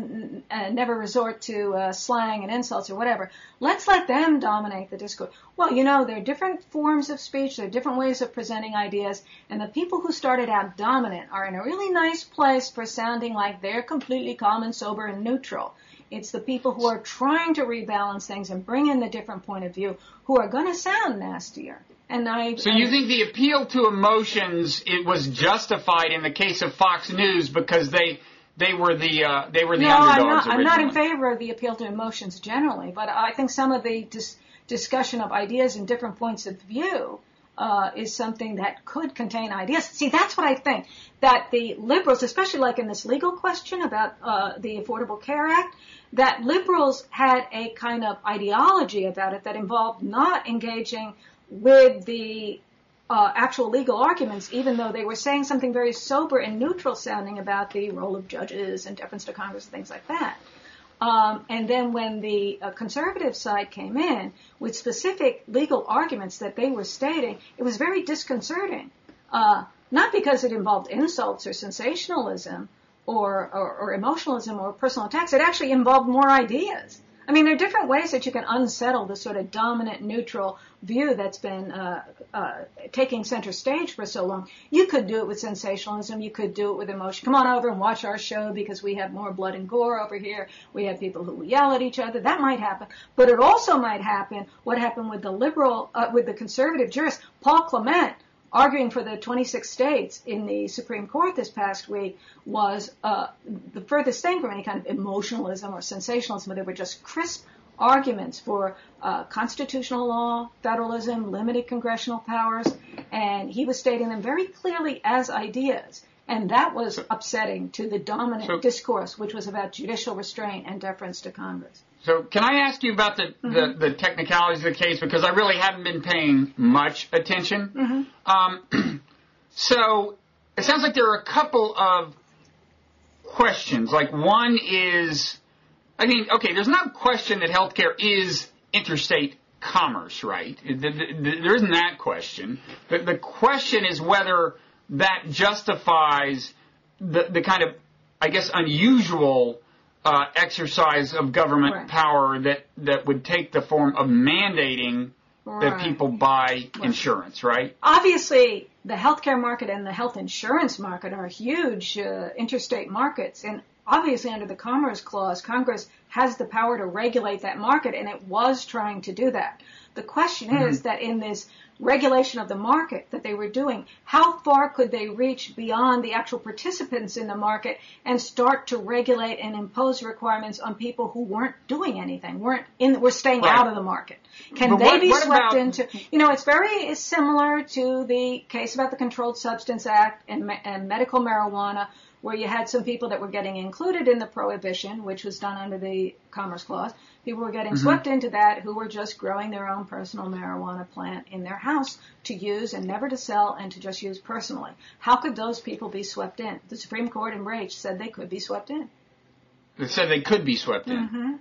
never resort to slang and insults or whatever. Let's let them dominate the discourse. Well, there are different forms of speech. There are different ways of presenting ideas. And the people who started out dominant are in a really nice place for sounding like they're completely calm and sober and neutral. It's the people who are trying to rebalance things and bring in the different point of view who are going to sound nastier. So you think the appeal to emotions, it was justified in the case of Fox News because they were the underdogs originally? I'm not in favor of the appeal to emotions generally, but I think some of the discussion of ideas and different points of view is something that could contain ideas. See, that's what I think, that the liberals, especially like in this legal question about the Affordable Care Act, that liberals had a kind of ideology about it that involved not engaging with the actual legal arguments, even though they were saying something very sober and neutral sounding about the role of judges and deference to Congress and things like that. And then when the conservative side came in with specific legal arguments that they were stating, it was very disconcerting. Not because it involved insults or sensationalism or emotionalism or personal attacks. It actually involved more ideas. I mean, there are different ways that you can unsettle the sort of dominant, neutral view that's been taking center stage for so long. You could do it with sensationalism. You could do it with emotion. Come on over and watch our show because we have more blood and gore over here. We have people who yell at each other. That might happen. But it also might happen what happened with the conservative jurist, Paul Clement, arguing for the 26 states in the Supreme Court this past week, was the furthest thing from any kind of emotionalism or sensationalism, but they were just crisp arguments for constitutional law, federalism, limited congressional powers, and he was stating them very clearly as ideas. And that was upsetting to the dominant discourse, which was about judicial restraint and deference to Congress. So can I ask you about the technicalities of the case, because I really haven't been paying much attention. So it sounds like there are a couple of questions. Like one is, there's no question that healthcare is interstate commerce, right? There isn't that question. The question is whether that justifies the kind of, unusual exercise of government power that would take the form of mandating that people buy insurance, right? Obviously, the healthcare market and the health insurance market are huge interstate markets, and obviously under the Commerce Clause, Congress has the power to regulate that market, and it was trying to do that. The question is that in this regulation of the market that they were doing, how far could they reach beyond the actual participants in the market and start to regulate and impose requirements on people who weren't doing anything, were staying out of the market? Can they be swept into? It's very similar to the case about the Controlled Substance Act and medical marijuana, where you had some people that were getting included in the prohibition, which was done under the Commerce Clause. People were getting swept into that who were just growing their own personal marijuana plant in their house to use and never to sell and to just use personally. How could those people be swept in? The Supreme Court in Raich said they could be swept in. It said they could be swept in.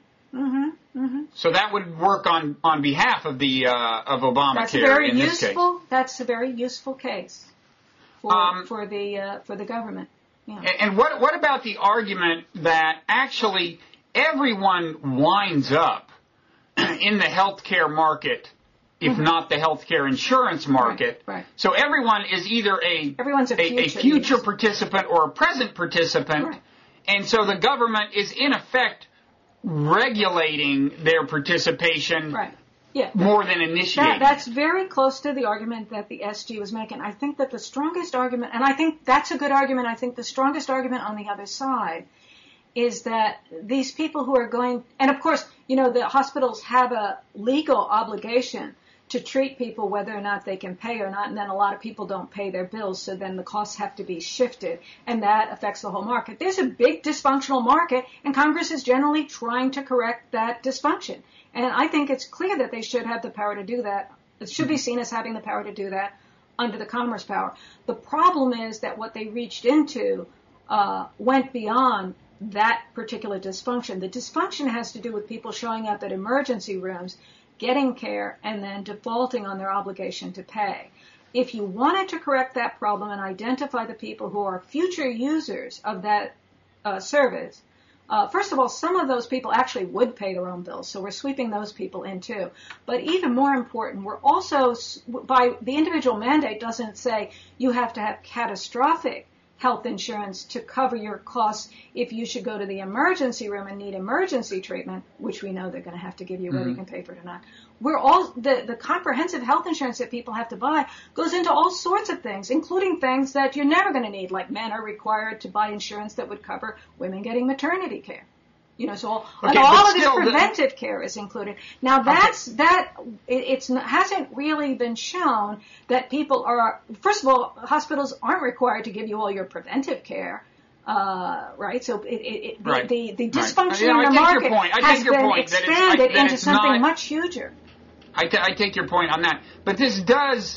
So that would work on behalf of the of Obamacare in this case. That's a very useful case for the government. Yeah. And what about the argument that actually everyone winds up in the healthcare market, if not the healthcare insurance market? Right. So everyone is either a future participant or a present participant, right. And so the government is in effect regulating their participation right. Yeah. more than initiating. That's very close to the argument that the SG was making. I think that the strongest argument, and I think that's a good argument, I think the strongest argument on the other side is that these people who are going, and of course, the hospitals have a legal obligation to treat people whether or not they can pay or not, and then a lot of people don't pay their bills, so then the costs have to be shifted, and that affects the whole market. There's a big dysfunctional market, and Congress is generally trying to correct that dysfunction. And I think it's clear that they should have the power to do that. It should be seen as having the power to do that under the Commerce Power. The problem is that what they reached into went beyond that particular dysfunction. The dysfunction has to do with people showing up at emergency rooms, getting care, and then defaulting on their obligation to pay. If you wanted to correct that problem and identify the people who are future users of that service, first of all, some of those people actually would pay their own bills, so we're sweeping those people in too. But even more important, we're also, by the individual mandate doesn't say you have to have catastrophic health insurance to cover your costs if you should go to the emergency room and need emergency treatment, which we know they're going to have to give you whether you can pay for it or not. The comprehensive health insurance that people have to buy goes into all sorts of things, including things that you're never going to need, like men are required to buy insurance that would cover women getting maternity care. So all of this preventive care is included. Now it hasn't really been shown that people are, first of all, hospitals aren't required to give you all your preventive care, right? So the dysfunction in the market has been expanded into something much huger. I take your point on that. But this does,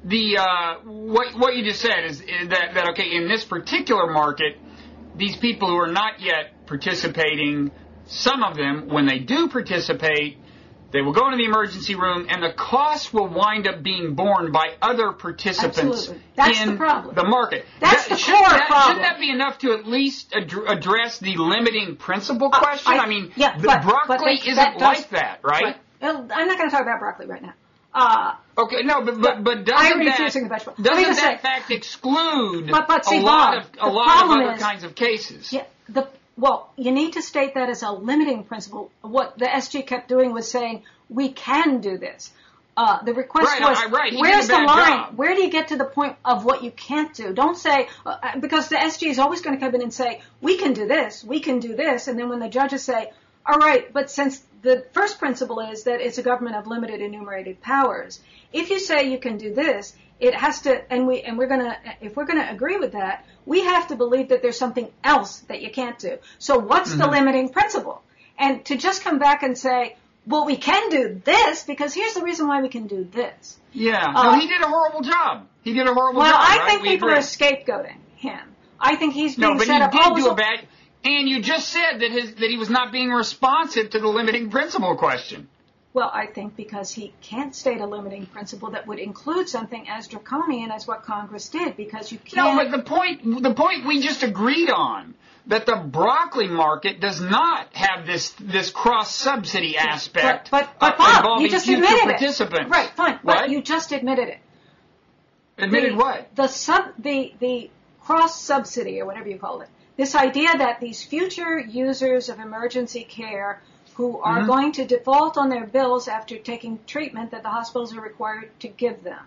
what you just said is that okay, in this particular market, these people who are not yet participating, some of them, when they do participate, they will go into the emergency room, and the costs will wind up being borne by other participants in the market. That's the core problem. Shouldn't that be enough to at least address the limiting principle question? Broccoli isn't like that, right? I'm not going to talk about broccoli right now. Okay, no, but doesn't that fact exclude a lot of other kinds of cases? Yeah, well, you need to state that as a limiting principle. What the SG kept doing was saying, we can do this. The request was, where's the line? Job. Where do you get to the point of what you can't do? Don't say, because the SG is always going to come in and say, we can do this, and then when the judges say, all right, but since the first principle is that it's a government of limited enumerated powers, if you say you can do this, it has to, if we're gonna agree with that, we have to believe that there's something else that you can't do. So what's the limiting principle? And to just come back and say, well, we can do this because here's the reason why we can do this. Yeah, he did a horrible job. Well, I think people are scapegoating him. I think he's being set up. He did do a bad. And you just said that he was not being responsive to the limiting principle question. Well, I think because he can't state a limiting principle that would include something as draconian as what Congress did, because you can't. No, but the point we just agreed on, that the broccoli market does not have this cross-subsidy aspect but Bob, involving you just future admitted participants. It. Right, fine. What? But you just admitted it. Admitted what? The cross-subsidy, or whatever you call it. This idea that these future users of emergency care who are going to default on their bills after taking treatment that the hospitals are required to give them.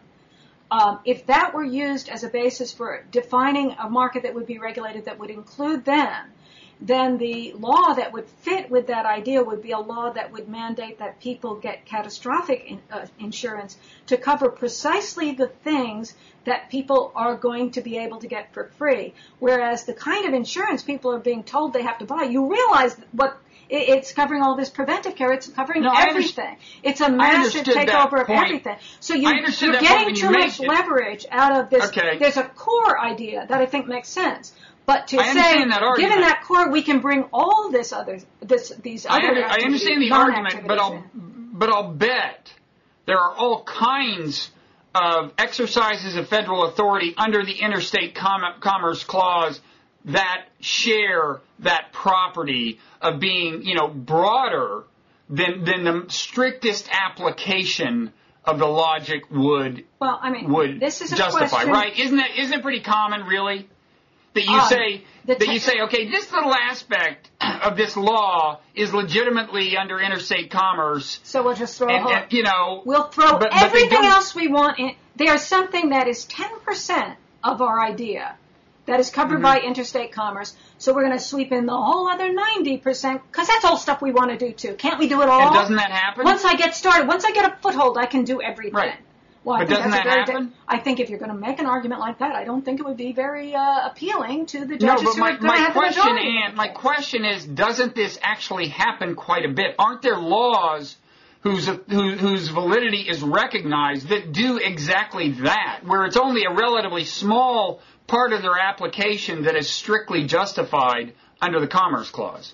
If that were used as a basis for defining a market that would be regulated that would include them, then the law that would fit with that idea would be a law that would mandate that people get catastrophic insurance to cover precisely the things that people are going to be able to get for free. Whereas the kind of insurance people are being told they have to buy, you realize what it's covering all this preventive care. It's covering everything. It's a massive takeover of everything. So you're getting too much leverage out of this. Okay. There's a core idea that I think makes sense. But to say, given that core, we can bring all these other activities. I understand the argument, but I'll bet there are all kinds of exercises of federal authority under the Interstate Commerce Clause that share that property of being, broader than the strictest application of the logic would this is justify, question, right? Isn't it pretty common, really? That you say, okay, this little aspect of this law is legitimately under interstate commerce. So we'll just throw we'll throw everything else we want in. There's something that is 10% of our idea that is covered by interstate commerce. So we're going to sweep in the whole other 90%, because that's all stuff we want to do too. Can't we do it all? And doesn't that happen? Once I get started, once I get a foothold, I can do everything. Right. Well, but doesn't that happen? I think if you're going to make an argument like that, I don't think it would be very appealing to the judges who are going to have the majority. My question is, doesn't this actually happen quite a bit? Aren't there laws whose validity is recognized that do exactly that, where it's only a relatively small part of their application that is strictly justified under the Commerce Clause?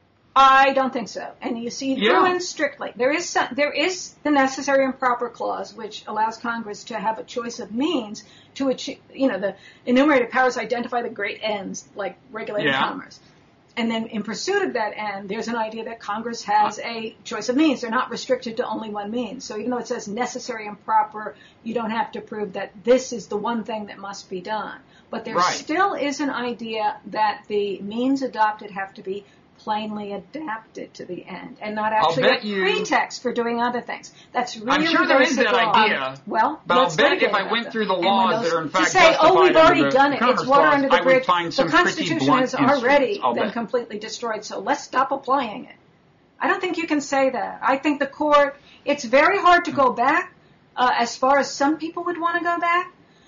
I don't think so. And you see, Bruin strictly. There is the necessary and proper clause, which allows Congress to have a choice of means to achieve, the enumerated powers identify the great ends, like regulating commerce. And then in pursuit of that end, there's an idea that Congress has a choice of means. They're not restricted to only one means. So even though it says necessary and proper, you don't have to prove that this is the one thing that must be done. But there still is an idea that the means adopted have to be plainly adapted to the end and not actually a pretext for doing other things. That's really I'm sure there is that idea. But I'll bet if I went through the laws that are in fact justified to say, we've already done it, it's water under the bridge, the Constitution has already been completely destroyed, so let's stop applying it. I don't think you can say that. I think the court, it's very hard to go back as far as some people would want to go back.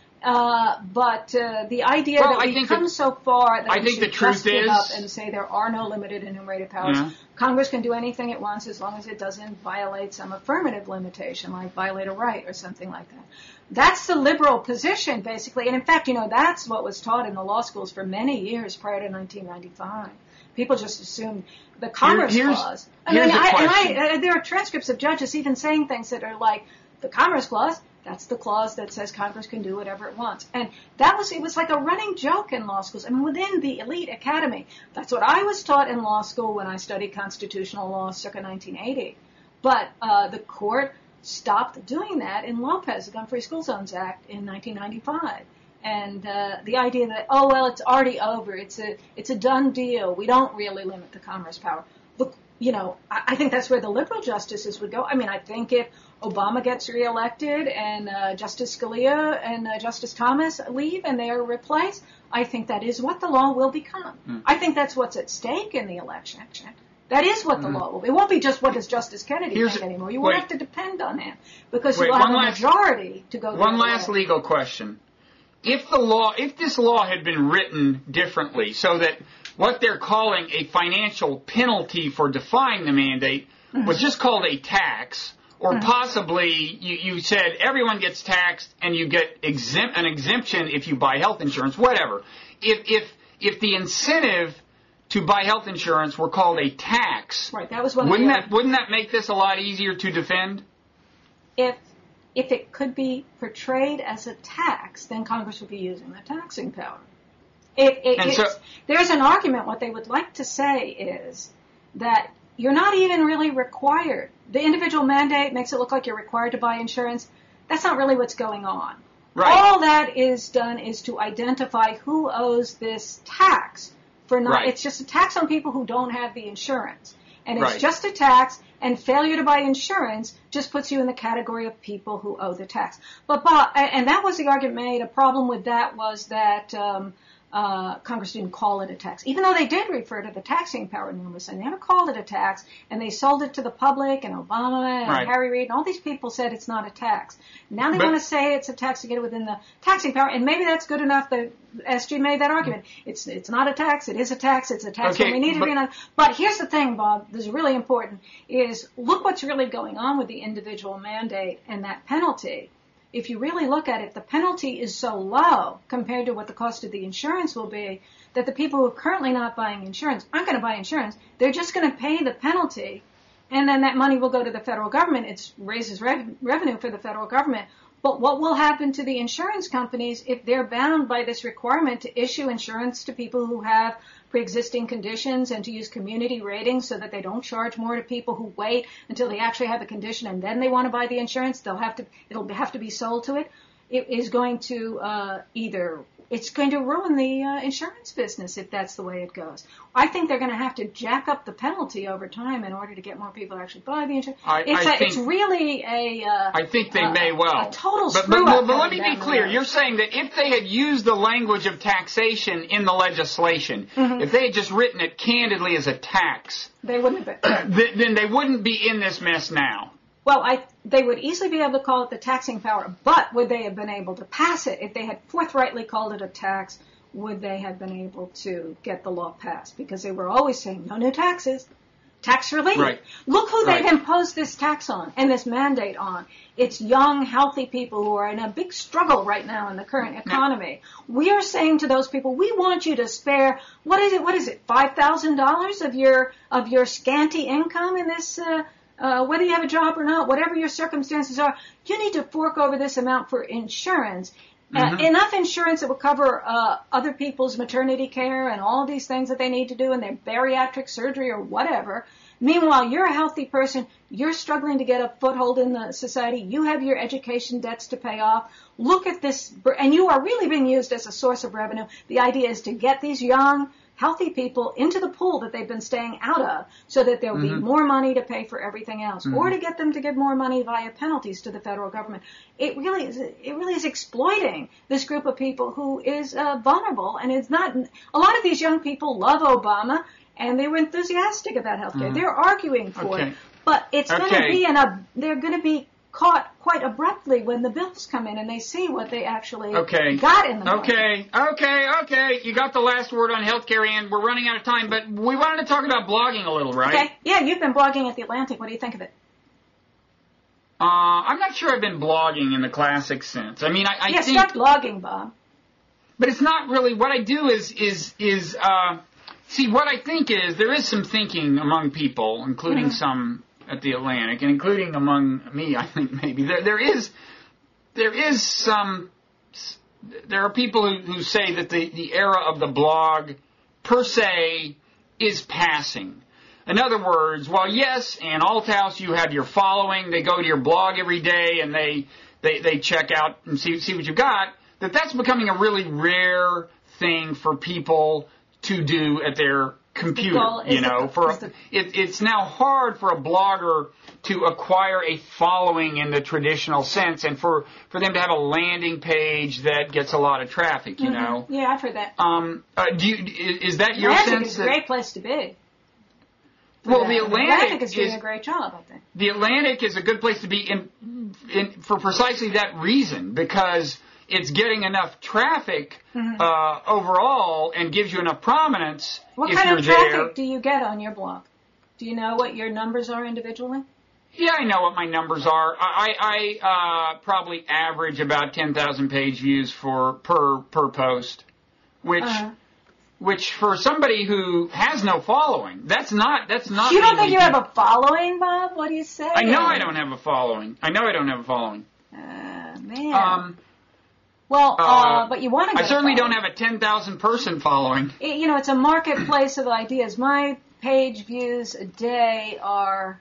But the idea that we've come so far that we should just give up and say there are no limited enumerated powers. Congress can do anything it wants as long as it doesn't violate some affirmative limitation, like violate a right or something like that. That's the liberal position, basically. And in fact, that's what was taught in the law schools for many years prior to 1995. People just assumed the Commerce Clause. There are transcripts of judges even saying things that are like, the Commerce Clause, that's the clause that says Congress can do whatever it wants. And it was like a running joke in law schools. I mean, within the elite academy. That's what I was taught in law school when I studied constitutional law circa 1980. But the court stopped doing that in Lopez, the Gun-Free School Zones Act, in 1995. And the idea that, it's already over. It's a done deal. We don't really limit the commerce power. Look, I think that's where the liberal justices would go. I mean, I think if Obama gets reelected and Justice Scalia and Justice Thomas leave and they are replaced, I think that is what the law will become. I think that's what's at stake in the election. That is what the law will be. It won't be just what does Justice Kennedy think anymore. You won't have to depend on him because you will have a majority to go the One last legal question. If this law had been written differently so that what they're calling a financial penalty for defying the mandate was just called a tax, or possibly you said everyone gets taxed and you get an exemption if you buy health insurance, whatever. If the incentive to buy health insurance were called a tax, that was wouldn't that make this a lot easier to defend? If it could be portrayed as a tax, then Congress would be using the taxing power. There's an argument. What they would like to say is that you're not even really required. The individual mandate makes it look like you're required to buy insurance. That's not really what's going on. Right. All that is done is to identify who owes this tax. It's just a tax on people who don't have the insurance. And it's just a tax, and failure to buy insurance just puts you in the category of people who owe the tax. And that was the argument made. A problem with that was that Congress didn't call it a tax, even though they did refer to the taxing power numerous, and they never called it a tax, and they sold it to the public, and Obama and Harry Reid, and all these people said it's not a tax. Now they want to say it's a tax to get it within the taxing power, and maybe that's good enough that SG made that argument. It's not a tax, it is a tax, it's a tax, and we need to be enough. But here's the thing, Bob, this is really important, is look what's really going on with the individual mandate and that penalty. If you really look at it, the penalty is so low compared to what the cost of the insurance will be that the people who are currently not buying insurance aren't going to buy insurance. They're just going to pay the penalty, and then that money will go to the federal government. It raises revenue for the federal government. But what will happen to the insurance companies if they're bound by this requirement to issue insurance to people who have pre-existing conditions and to use community ratings so that they don't charge more to people who wait until they actually have a condition and then they want to buy the insurance? It'll have to be sold to it. It is going to it's going to ruin the insurance business if that's the way it goes. I think they're going to have to jack up the penalty over time in order to get more people to actually buy the insurance. It's really I think they may well. A total screw-up. But let me be clear. You're saying that if they had used the language of taxation in the legislation, if they had just written it candidly as a tax, they wouldn't have been. Then they wouldn't be in this mess now. Well, they would easily be able to call it the taxing power, but would they have been able to pass it? If they had forthrightly called it a tax, would they have been able to get the law passed? Because they were always saying, no new taxes, tax relief. Right. Look who they've imposed this tax on and this mandate on. It's young, healthy people who are in a big struggle right now in the current economy. Yeah. We are saying to those people, we want you to spare, what is it, $5,000 of your scanty income in this whether you have a job or not, whatever your circumstances are, you need to fork over this amount for insurance. Enough insurance that will cover other people's maternity care and all these things that they need to do and their bariatric surgery or whatever. Meanwhile, you're a healthy person. You're struggling to get a foothold in the society. You have your education debts to pay off. Look at this, and you are really being used as a source of revenue. The idea is to get these young, healthy people into the pool that they've been staying out of so that there'll be more money to pay for everything else, or to get them to give more money via penalties to the federal government. It really is exploiting this group of people who is vulnerable, and it's not. A lot of these young people love Obama, and they were enthusiastic about health care. They're arguing for it, but it's going to be they're going to be caught quite abruptly when the bills come in and they see what they actually got in the market. Okay. You got the last word on healthcare, and we're running out of time, but we wanted to talk about blogging a little, right? Okay. Yeah, you've been blogging at The Atlantic. What do you think of it? I'm not sure I've been blogging in the classic sense. I mean, I think... start blogging, Bob. But it's not really... What I do is see, what I think is there is some thinking among people, including some at The Atlantic, and including among me, I think maybe. There are people who say that the era of the blog, per se, is passing. In other words, while yes, in Althouse you have your following, they go to your blog every day and they check out and see what you've got, that's becoming a really rare thing for people to do at their computer, it's now hard for a blogger to acquire a following in the traditional sense, and for them to have a landing page that gets a lot of traffic, you know. Yeah, I've heard that. Is that your sense? Atlantic is a great place to be. Well, the Atlantic is doing a great job, I think. The Atlantic is a good place to be for precisely that reason, because it's getting enough traffic overall and gives you enough prominence. What kind of traffic do you get on your blog? Do you know what your numbers are individually? Yeah, I know what my numbers are. I probably average about 10,000 page views per post, which for somebody who has no following, that's not. You don't think you have a following, Bob? What do you say? I know I don't have a following. Man. But you want to get I certainly don't have a 10,000 person following. It's a marketplace of ideas. My page views a day are,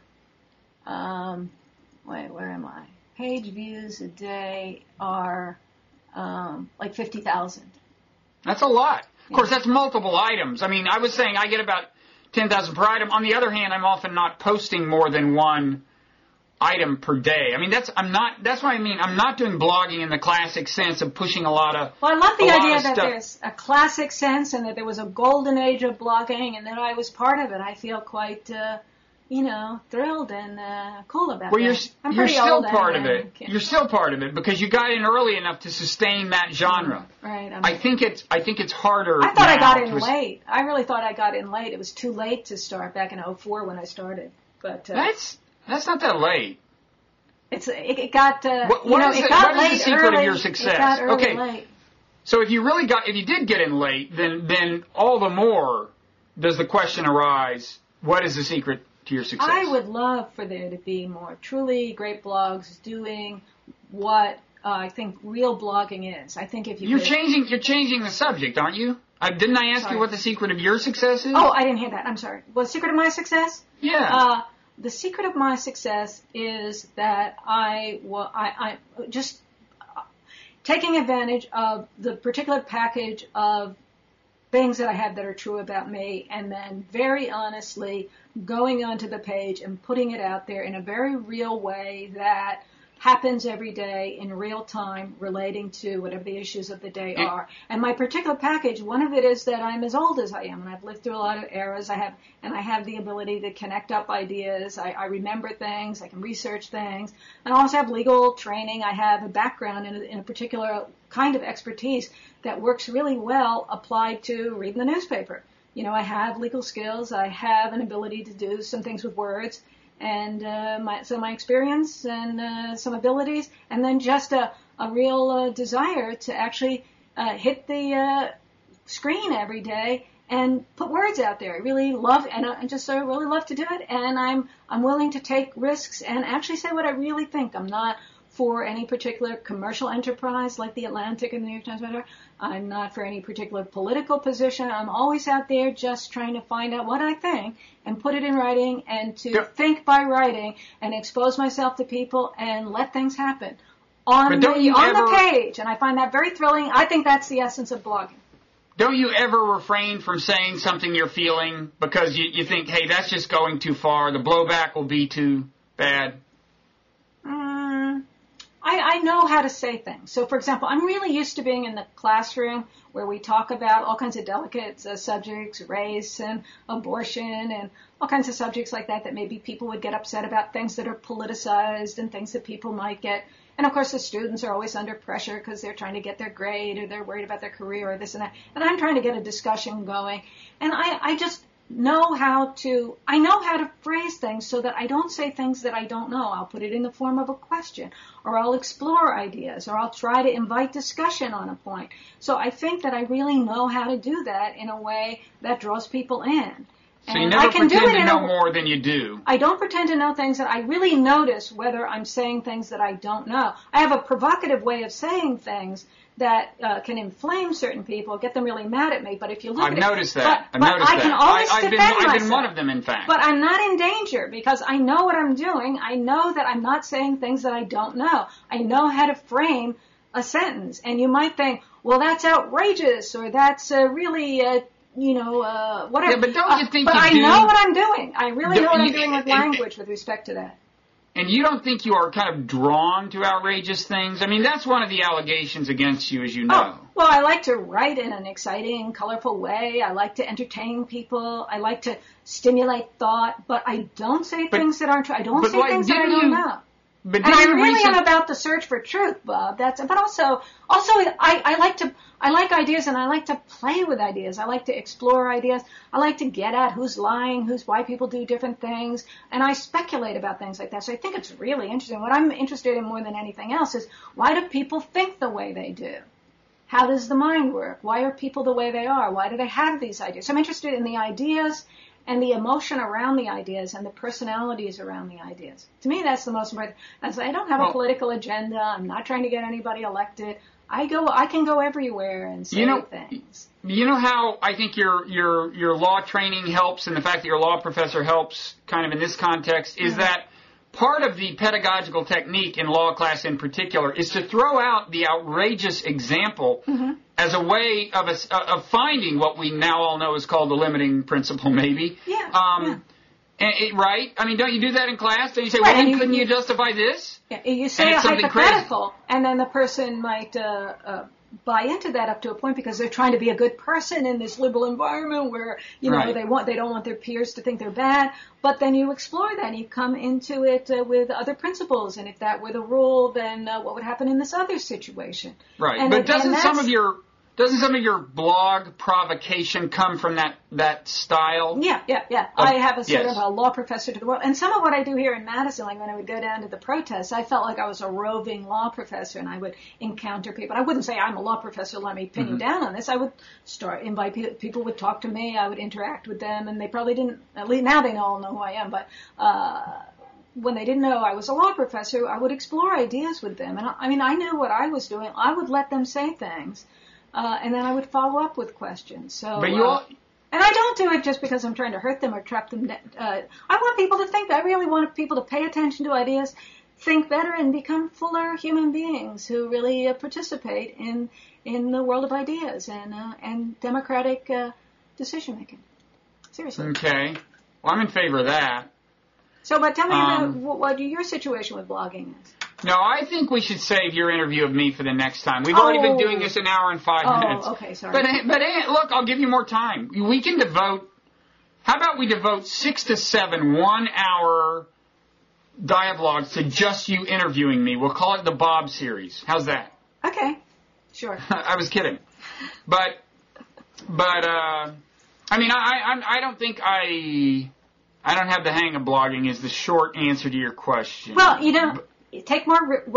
where am I? Page views a day are, like 50,000. That's a lot. Of course, that's multiple items. I mean, I was saying I get about 10,000 per item. On the other hand, I'm often not posting more than one item per day. I mean, that's what I mean. I'm not doing blogging in the classic sense of pushing a lot of. Well, I love the idea that there's a classic sense and that there was a golden age of blogging and that I was part of it. I feel quite, thrilled and cool about that. Well, you're still part of it. Okay. You're still part of it because you got in early enough to sustain that genre. Right. I think it's harder. I thought I got in late. I really thought I got in late. It was too late to start back in 2004 when I started. But that's not that late. It got what is the secret early, of your success? It got early, late. So if you did get in late, then all the more does the question arise: what is the secret to your success? I would love for there to be more truly great blogs doing what I think real blogging is. I think if you're changing the subject, aren't you? Didn't I ask you what the secret of your success is? Oh, I didn't hear that. I'm sorry. Well, the secret of my success? Yeah. The secret of my success is that I just taking advantage of the particular package of things that I have that are true about me, and then very honestly going onto the page and putting it out there in a very real way that happens every day in real time relating to whatever the issues of the day are. And my particular package, one of it is that I'm as old as I am and I've lived through a lot of eras. I have the ability to connect up ideas. I remember things. I can research things. And I also have legal training. I have a background in a particular kind of expertise that works really well applied to reading the newspaper. I have legal skills. I have an ability to do some things with words. And my experience and some abilities, and then just a real desire to actually hit the screen every day and put words out there. I really love, and I just really love to do it. And I'm willing to take risks and actually say what I really think. I'm not for any particular commercial enterprise like the Atlantic and the New York Times, whatever. I'm not for any particular political position. I'm always out there just trying to find out what I think and put it in writing and to think by writing and expose myself to people and let things happen on the page. And I find that very thrilling. I think that's the essence of blogging. Don't you ever refrain from saying something you're feeling because you think, hey, that's just going too far. The blowback will be too bad? I know how to say things. So, for example, I'm really used to being in the classroom where we talk about all kinds of delicate subjects, race and abortion and all kinds of subjects like that maybe people would get upset about, things that are politicized and things that people might get. And, of course, the students are always under pressure because they're trying to get their grade or they're worried about their career or this and that. And I'm trying to get a discussion going. And I just know how to phrase things so that I don't say things that I don't know. I'll put it in the form of a question, or I'll explore ideas, or I'll try to invite discussion on a point. So I think that I really know how to do that in a way that draws people in. So you never pretend to know more than you do. I don't pretend to know things that I really notice whether I'm saying things that I don't know. I have a provocative way of saying things that can inflame certain people, get them really mad at me. But if you look I've noticed that. I can always defend myself. I've been one of them, in fact. But I'm not in danger because I know what I'm doing. I know that I'm not saying things that I don't know. I know how to frame a sentence. And you might think, well, that's outrageous, or that's really, whatever. Yeah, but don't you think but I know what I'm doing. I really know what I'm doing with language with respect to that. And you don't think you are kind of drawn to outrageous things? I mean, that's one of the allegations against you, as you know. Oh, well, I like to write in an exciting, colorful way. I like to entertain people. I like to stimulate thought. But I don't say things that aren't true. I don't say things that I don't know. And I really am about the search for truth, Bob. But also, I like ideas and I like to play with ideas. I like to explore ideas. I like to get at who's lying, why people do different things, and I speculate about things like that. So I think it's really interesting. What I'm interested in more than anything else is, why do people think the way they do? How does the mind work? Why are people the way they are? Why do they have these ideas? So I'm interested in the ideas and the emotion around the ideas and the personalities around the ideas. To me, that's the most important. And so I don't have a political agenda. I'm not trying to get anybody elected. I can go everywhere and say things. You know how I think your law training helps, and the fact that you're a law professor helps kind of in this context, is that part of the pedagogical technique in law class in particular is to throw out the outrageous example as a way of finding what we now all know is called the limiting principle, maybe. Yeah. Right? I mean, don't you do that in class? Don't you say, right, well, then couldn't you justify this? Yeah, you say a hypothetical, and then the person might buy into that up to a point because they're trying to be a good person in this liberal environment where, you know, right. they don't want their peers to think they're bad. But then you explore that, and you come into it with other principles. And if that were the rule, then what would happen in this other situation? Right. And but doesn't some of your blog provocation come from that style? Yeah. I have a sort of a law professor to the world. And some of what I do here in Madison, like when I would go down to the protests, I felt like I was a roving law professor, and I would encounter people. I wouldn't say I'm a law professor, let me pin you down on this. I would invite people would talk to me, I would interact with them, and they probably didn't, at least now they all know who I am, but when they didn't know I was a law professor, I would explore ideas with them. And I knew what I was doing. I would let them say things. And then I would follow up with questions. So, but and I don't do it just because I'm trying to hurt them or trap them. I want people to think. I really want people to pay attention to ideas, think better, and become fuller human beings who really participate in the world of ideas and democratic decision making. Seriously. Okay. Well, I'm in favor of that. So, but tell me about what your situation with blogging is. No, I think we should save your interview of me for the next time. We've already been doing this an hour and 5 minutes. Oh, okay, sorry. But look, I'll give you more time. We can devote, how about we devote 6 to 7 1-hour dialogues to just you interviewing me. We'll call it the Bob series. How's that? Okay, sure. I was kidding. But I mean, I don't think I don't have the hang of blogging is the short answer to your question. Well, you know, take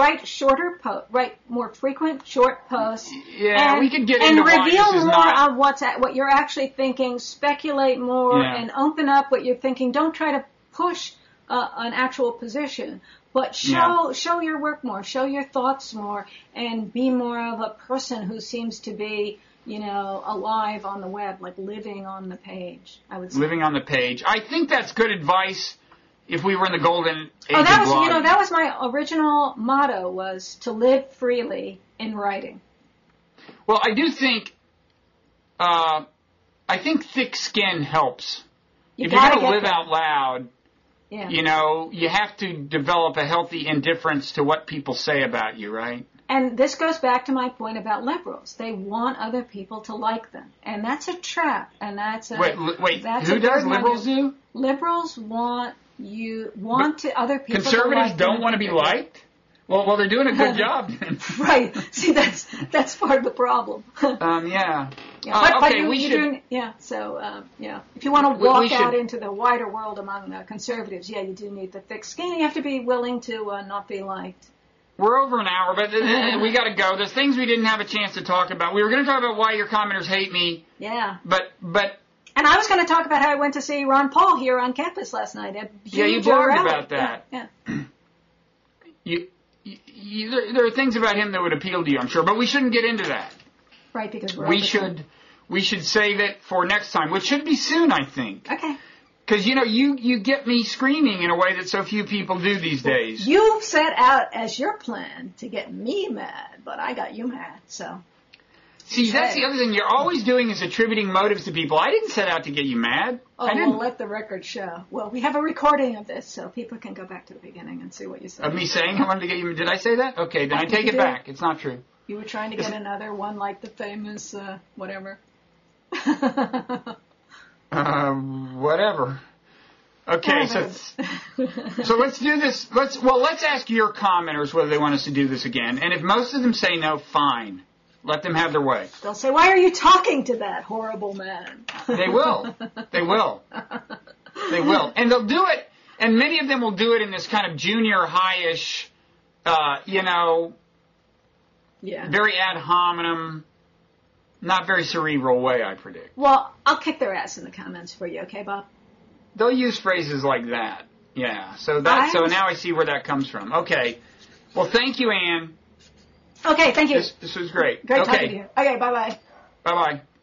write more frequent short posts. Yeah, and, we could get and into why reveal this is more not... of what you're actually thinking. Speculate more and open up what you're thinking. Don't try to push an actual position, but show your work more, show your thoughts more, and be more of a person who seems to be, you know, alive on the web, like living on the page. I would say living on the page. I think that's good advice. If we were in the golden age that was my original motto, was to live freely in writing. Well, I do think, thick skin helps. If you're going to live out loud, you know, you have to develop a healthy indifference to what people say about you, right? And this goes back to my point about liberals. They want other people to like them. And that's a trap. And that's a... Wait, who does liberals do? Liberals want other people conservatives to like don't want to be liked? Well, they're doing a good job then. Right. See, that's part of the problem. Yeah. But we should... So, if you want to walk out into the wider world among conservatives, you do need the thick skin. You have to be willing to not be liked. We're over an hour, but we got to go. There's things we didn't have a chance to talk about. We were going to talk about why your commenters hate me. Yeah. But... And I was going to talk about how I went to see Ron Paul here on campus last night. You blogged about that. Yeah. There are things about him that would appeal to you, I'm sure, but we shouldn't get into that. Right, because we should save it for next time, which should be soon, I think. Okay. Because, you know, you get me screaming in a way that so few people do these days. You set out as your plan to get me mad, but I got you mad, so... See, that's the other thing. You're always doing is attributing motives to people. I didn't set out to get you mad. Oh, we'll let the record show. Well, we have a recording of this, so people can go back to the beginning and see what you said. Of me saying I wanted to get you mad? Did I say that? Okay, then I take it back. It's not true. You were trying to get another one like the famous whatever. Whatever. Okay, so let's do this. Let's ask your commenters whether they want us to do this again. And if most of them say no, fine. Let them have their way. They'll say, why are you talking to that horrible man? They will. They will. They will. And they'll do it, and many of them will do it in this kind of junior high-ish, very ad hominem, not very cerebral way, I predict. Well, I'll kick their ass in the comments for you, okay, Bob? They'll use phrases like that. Yeah. So now I see where that comes from. Okay. Well, thank you, Ann. Okay, thank you. This was great. Great talking to you. Okay, bye-bye. Bye-bye.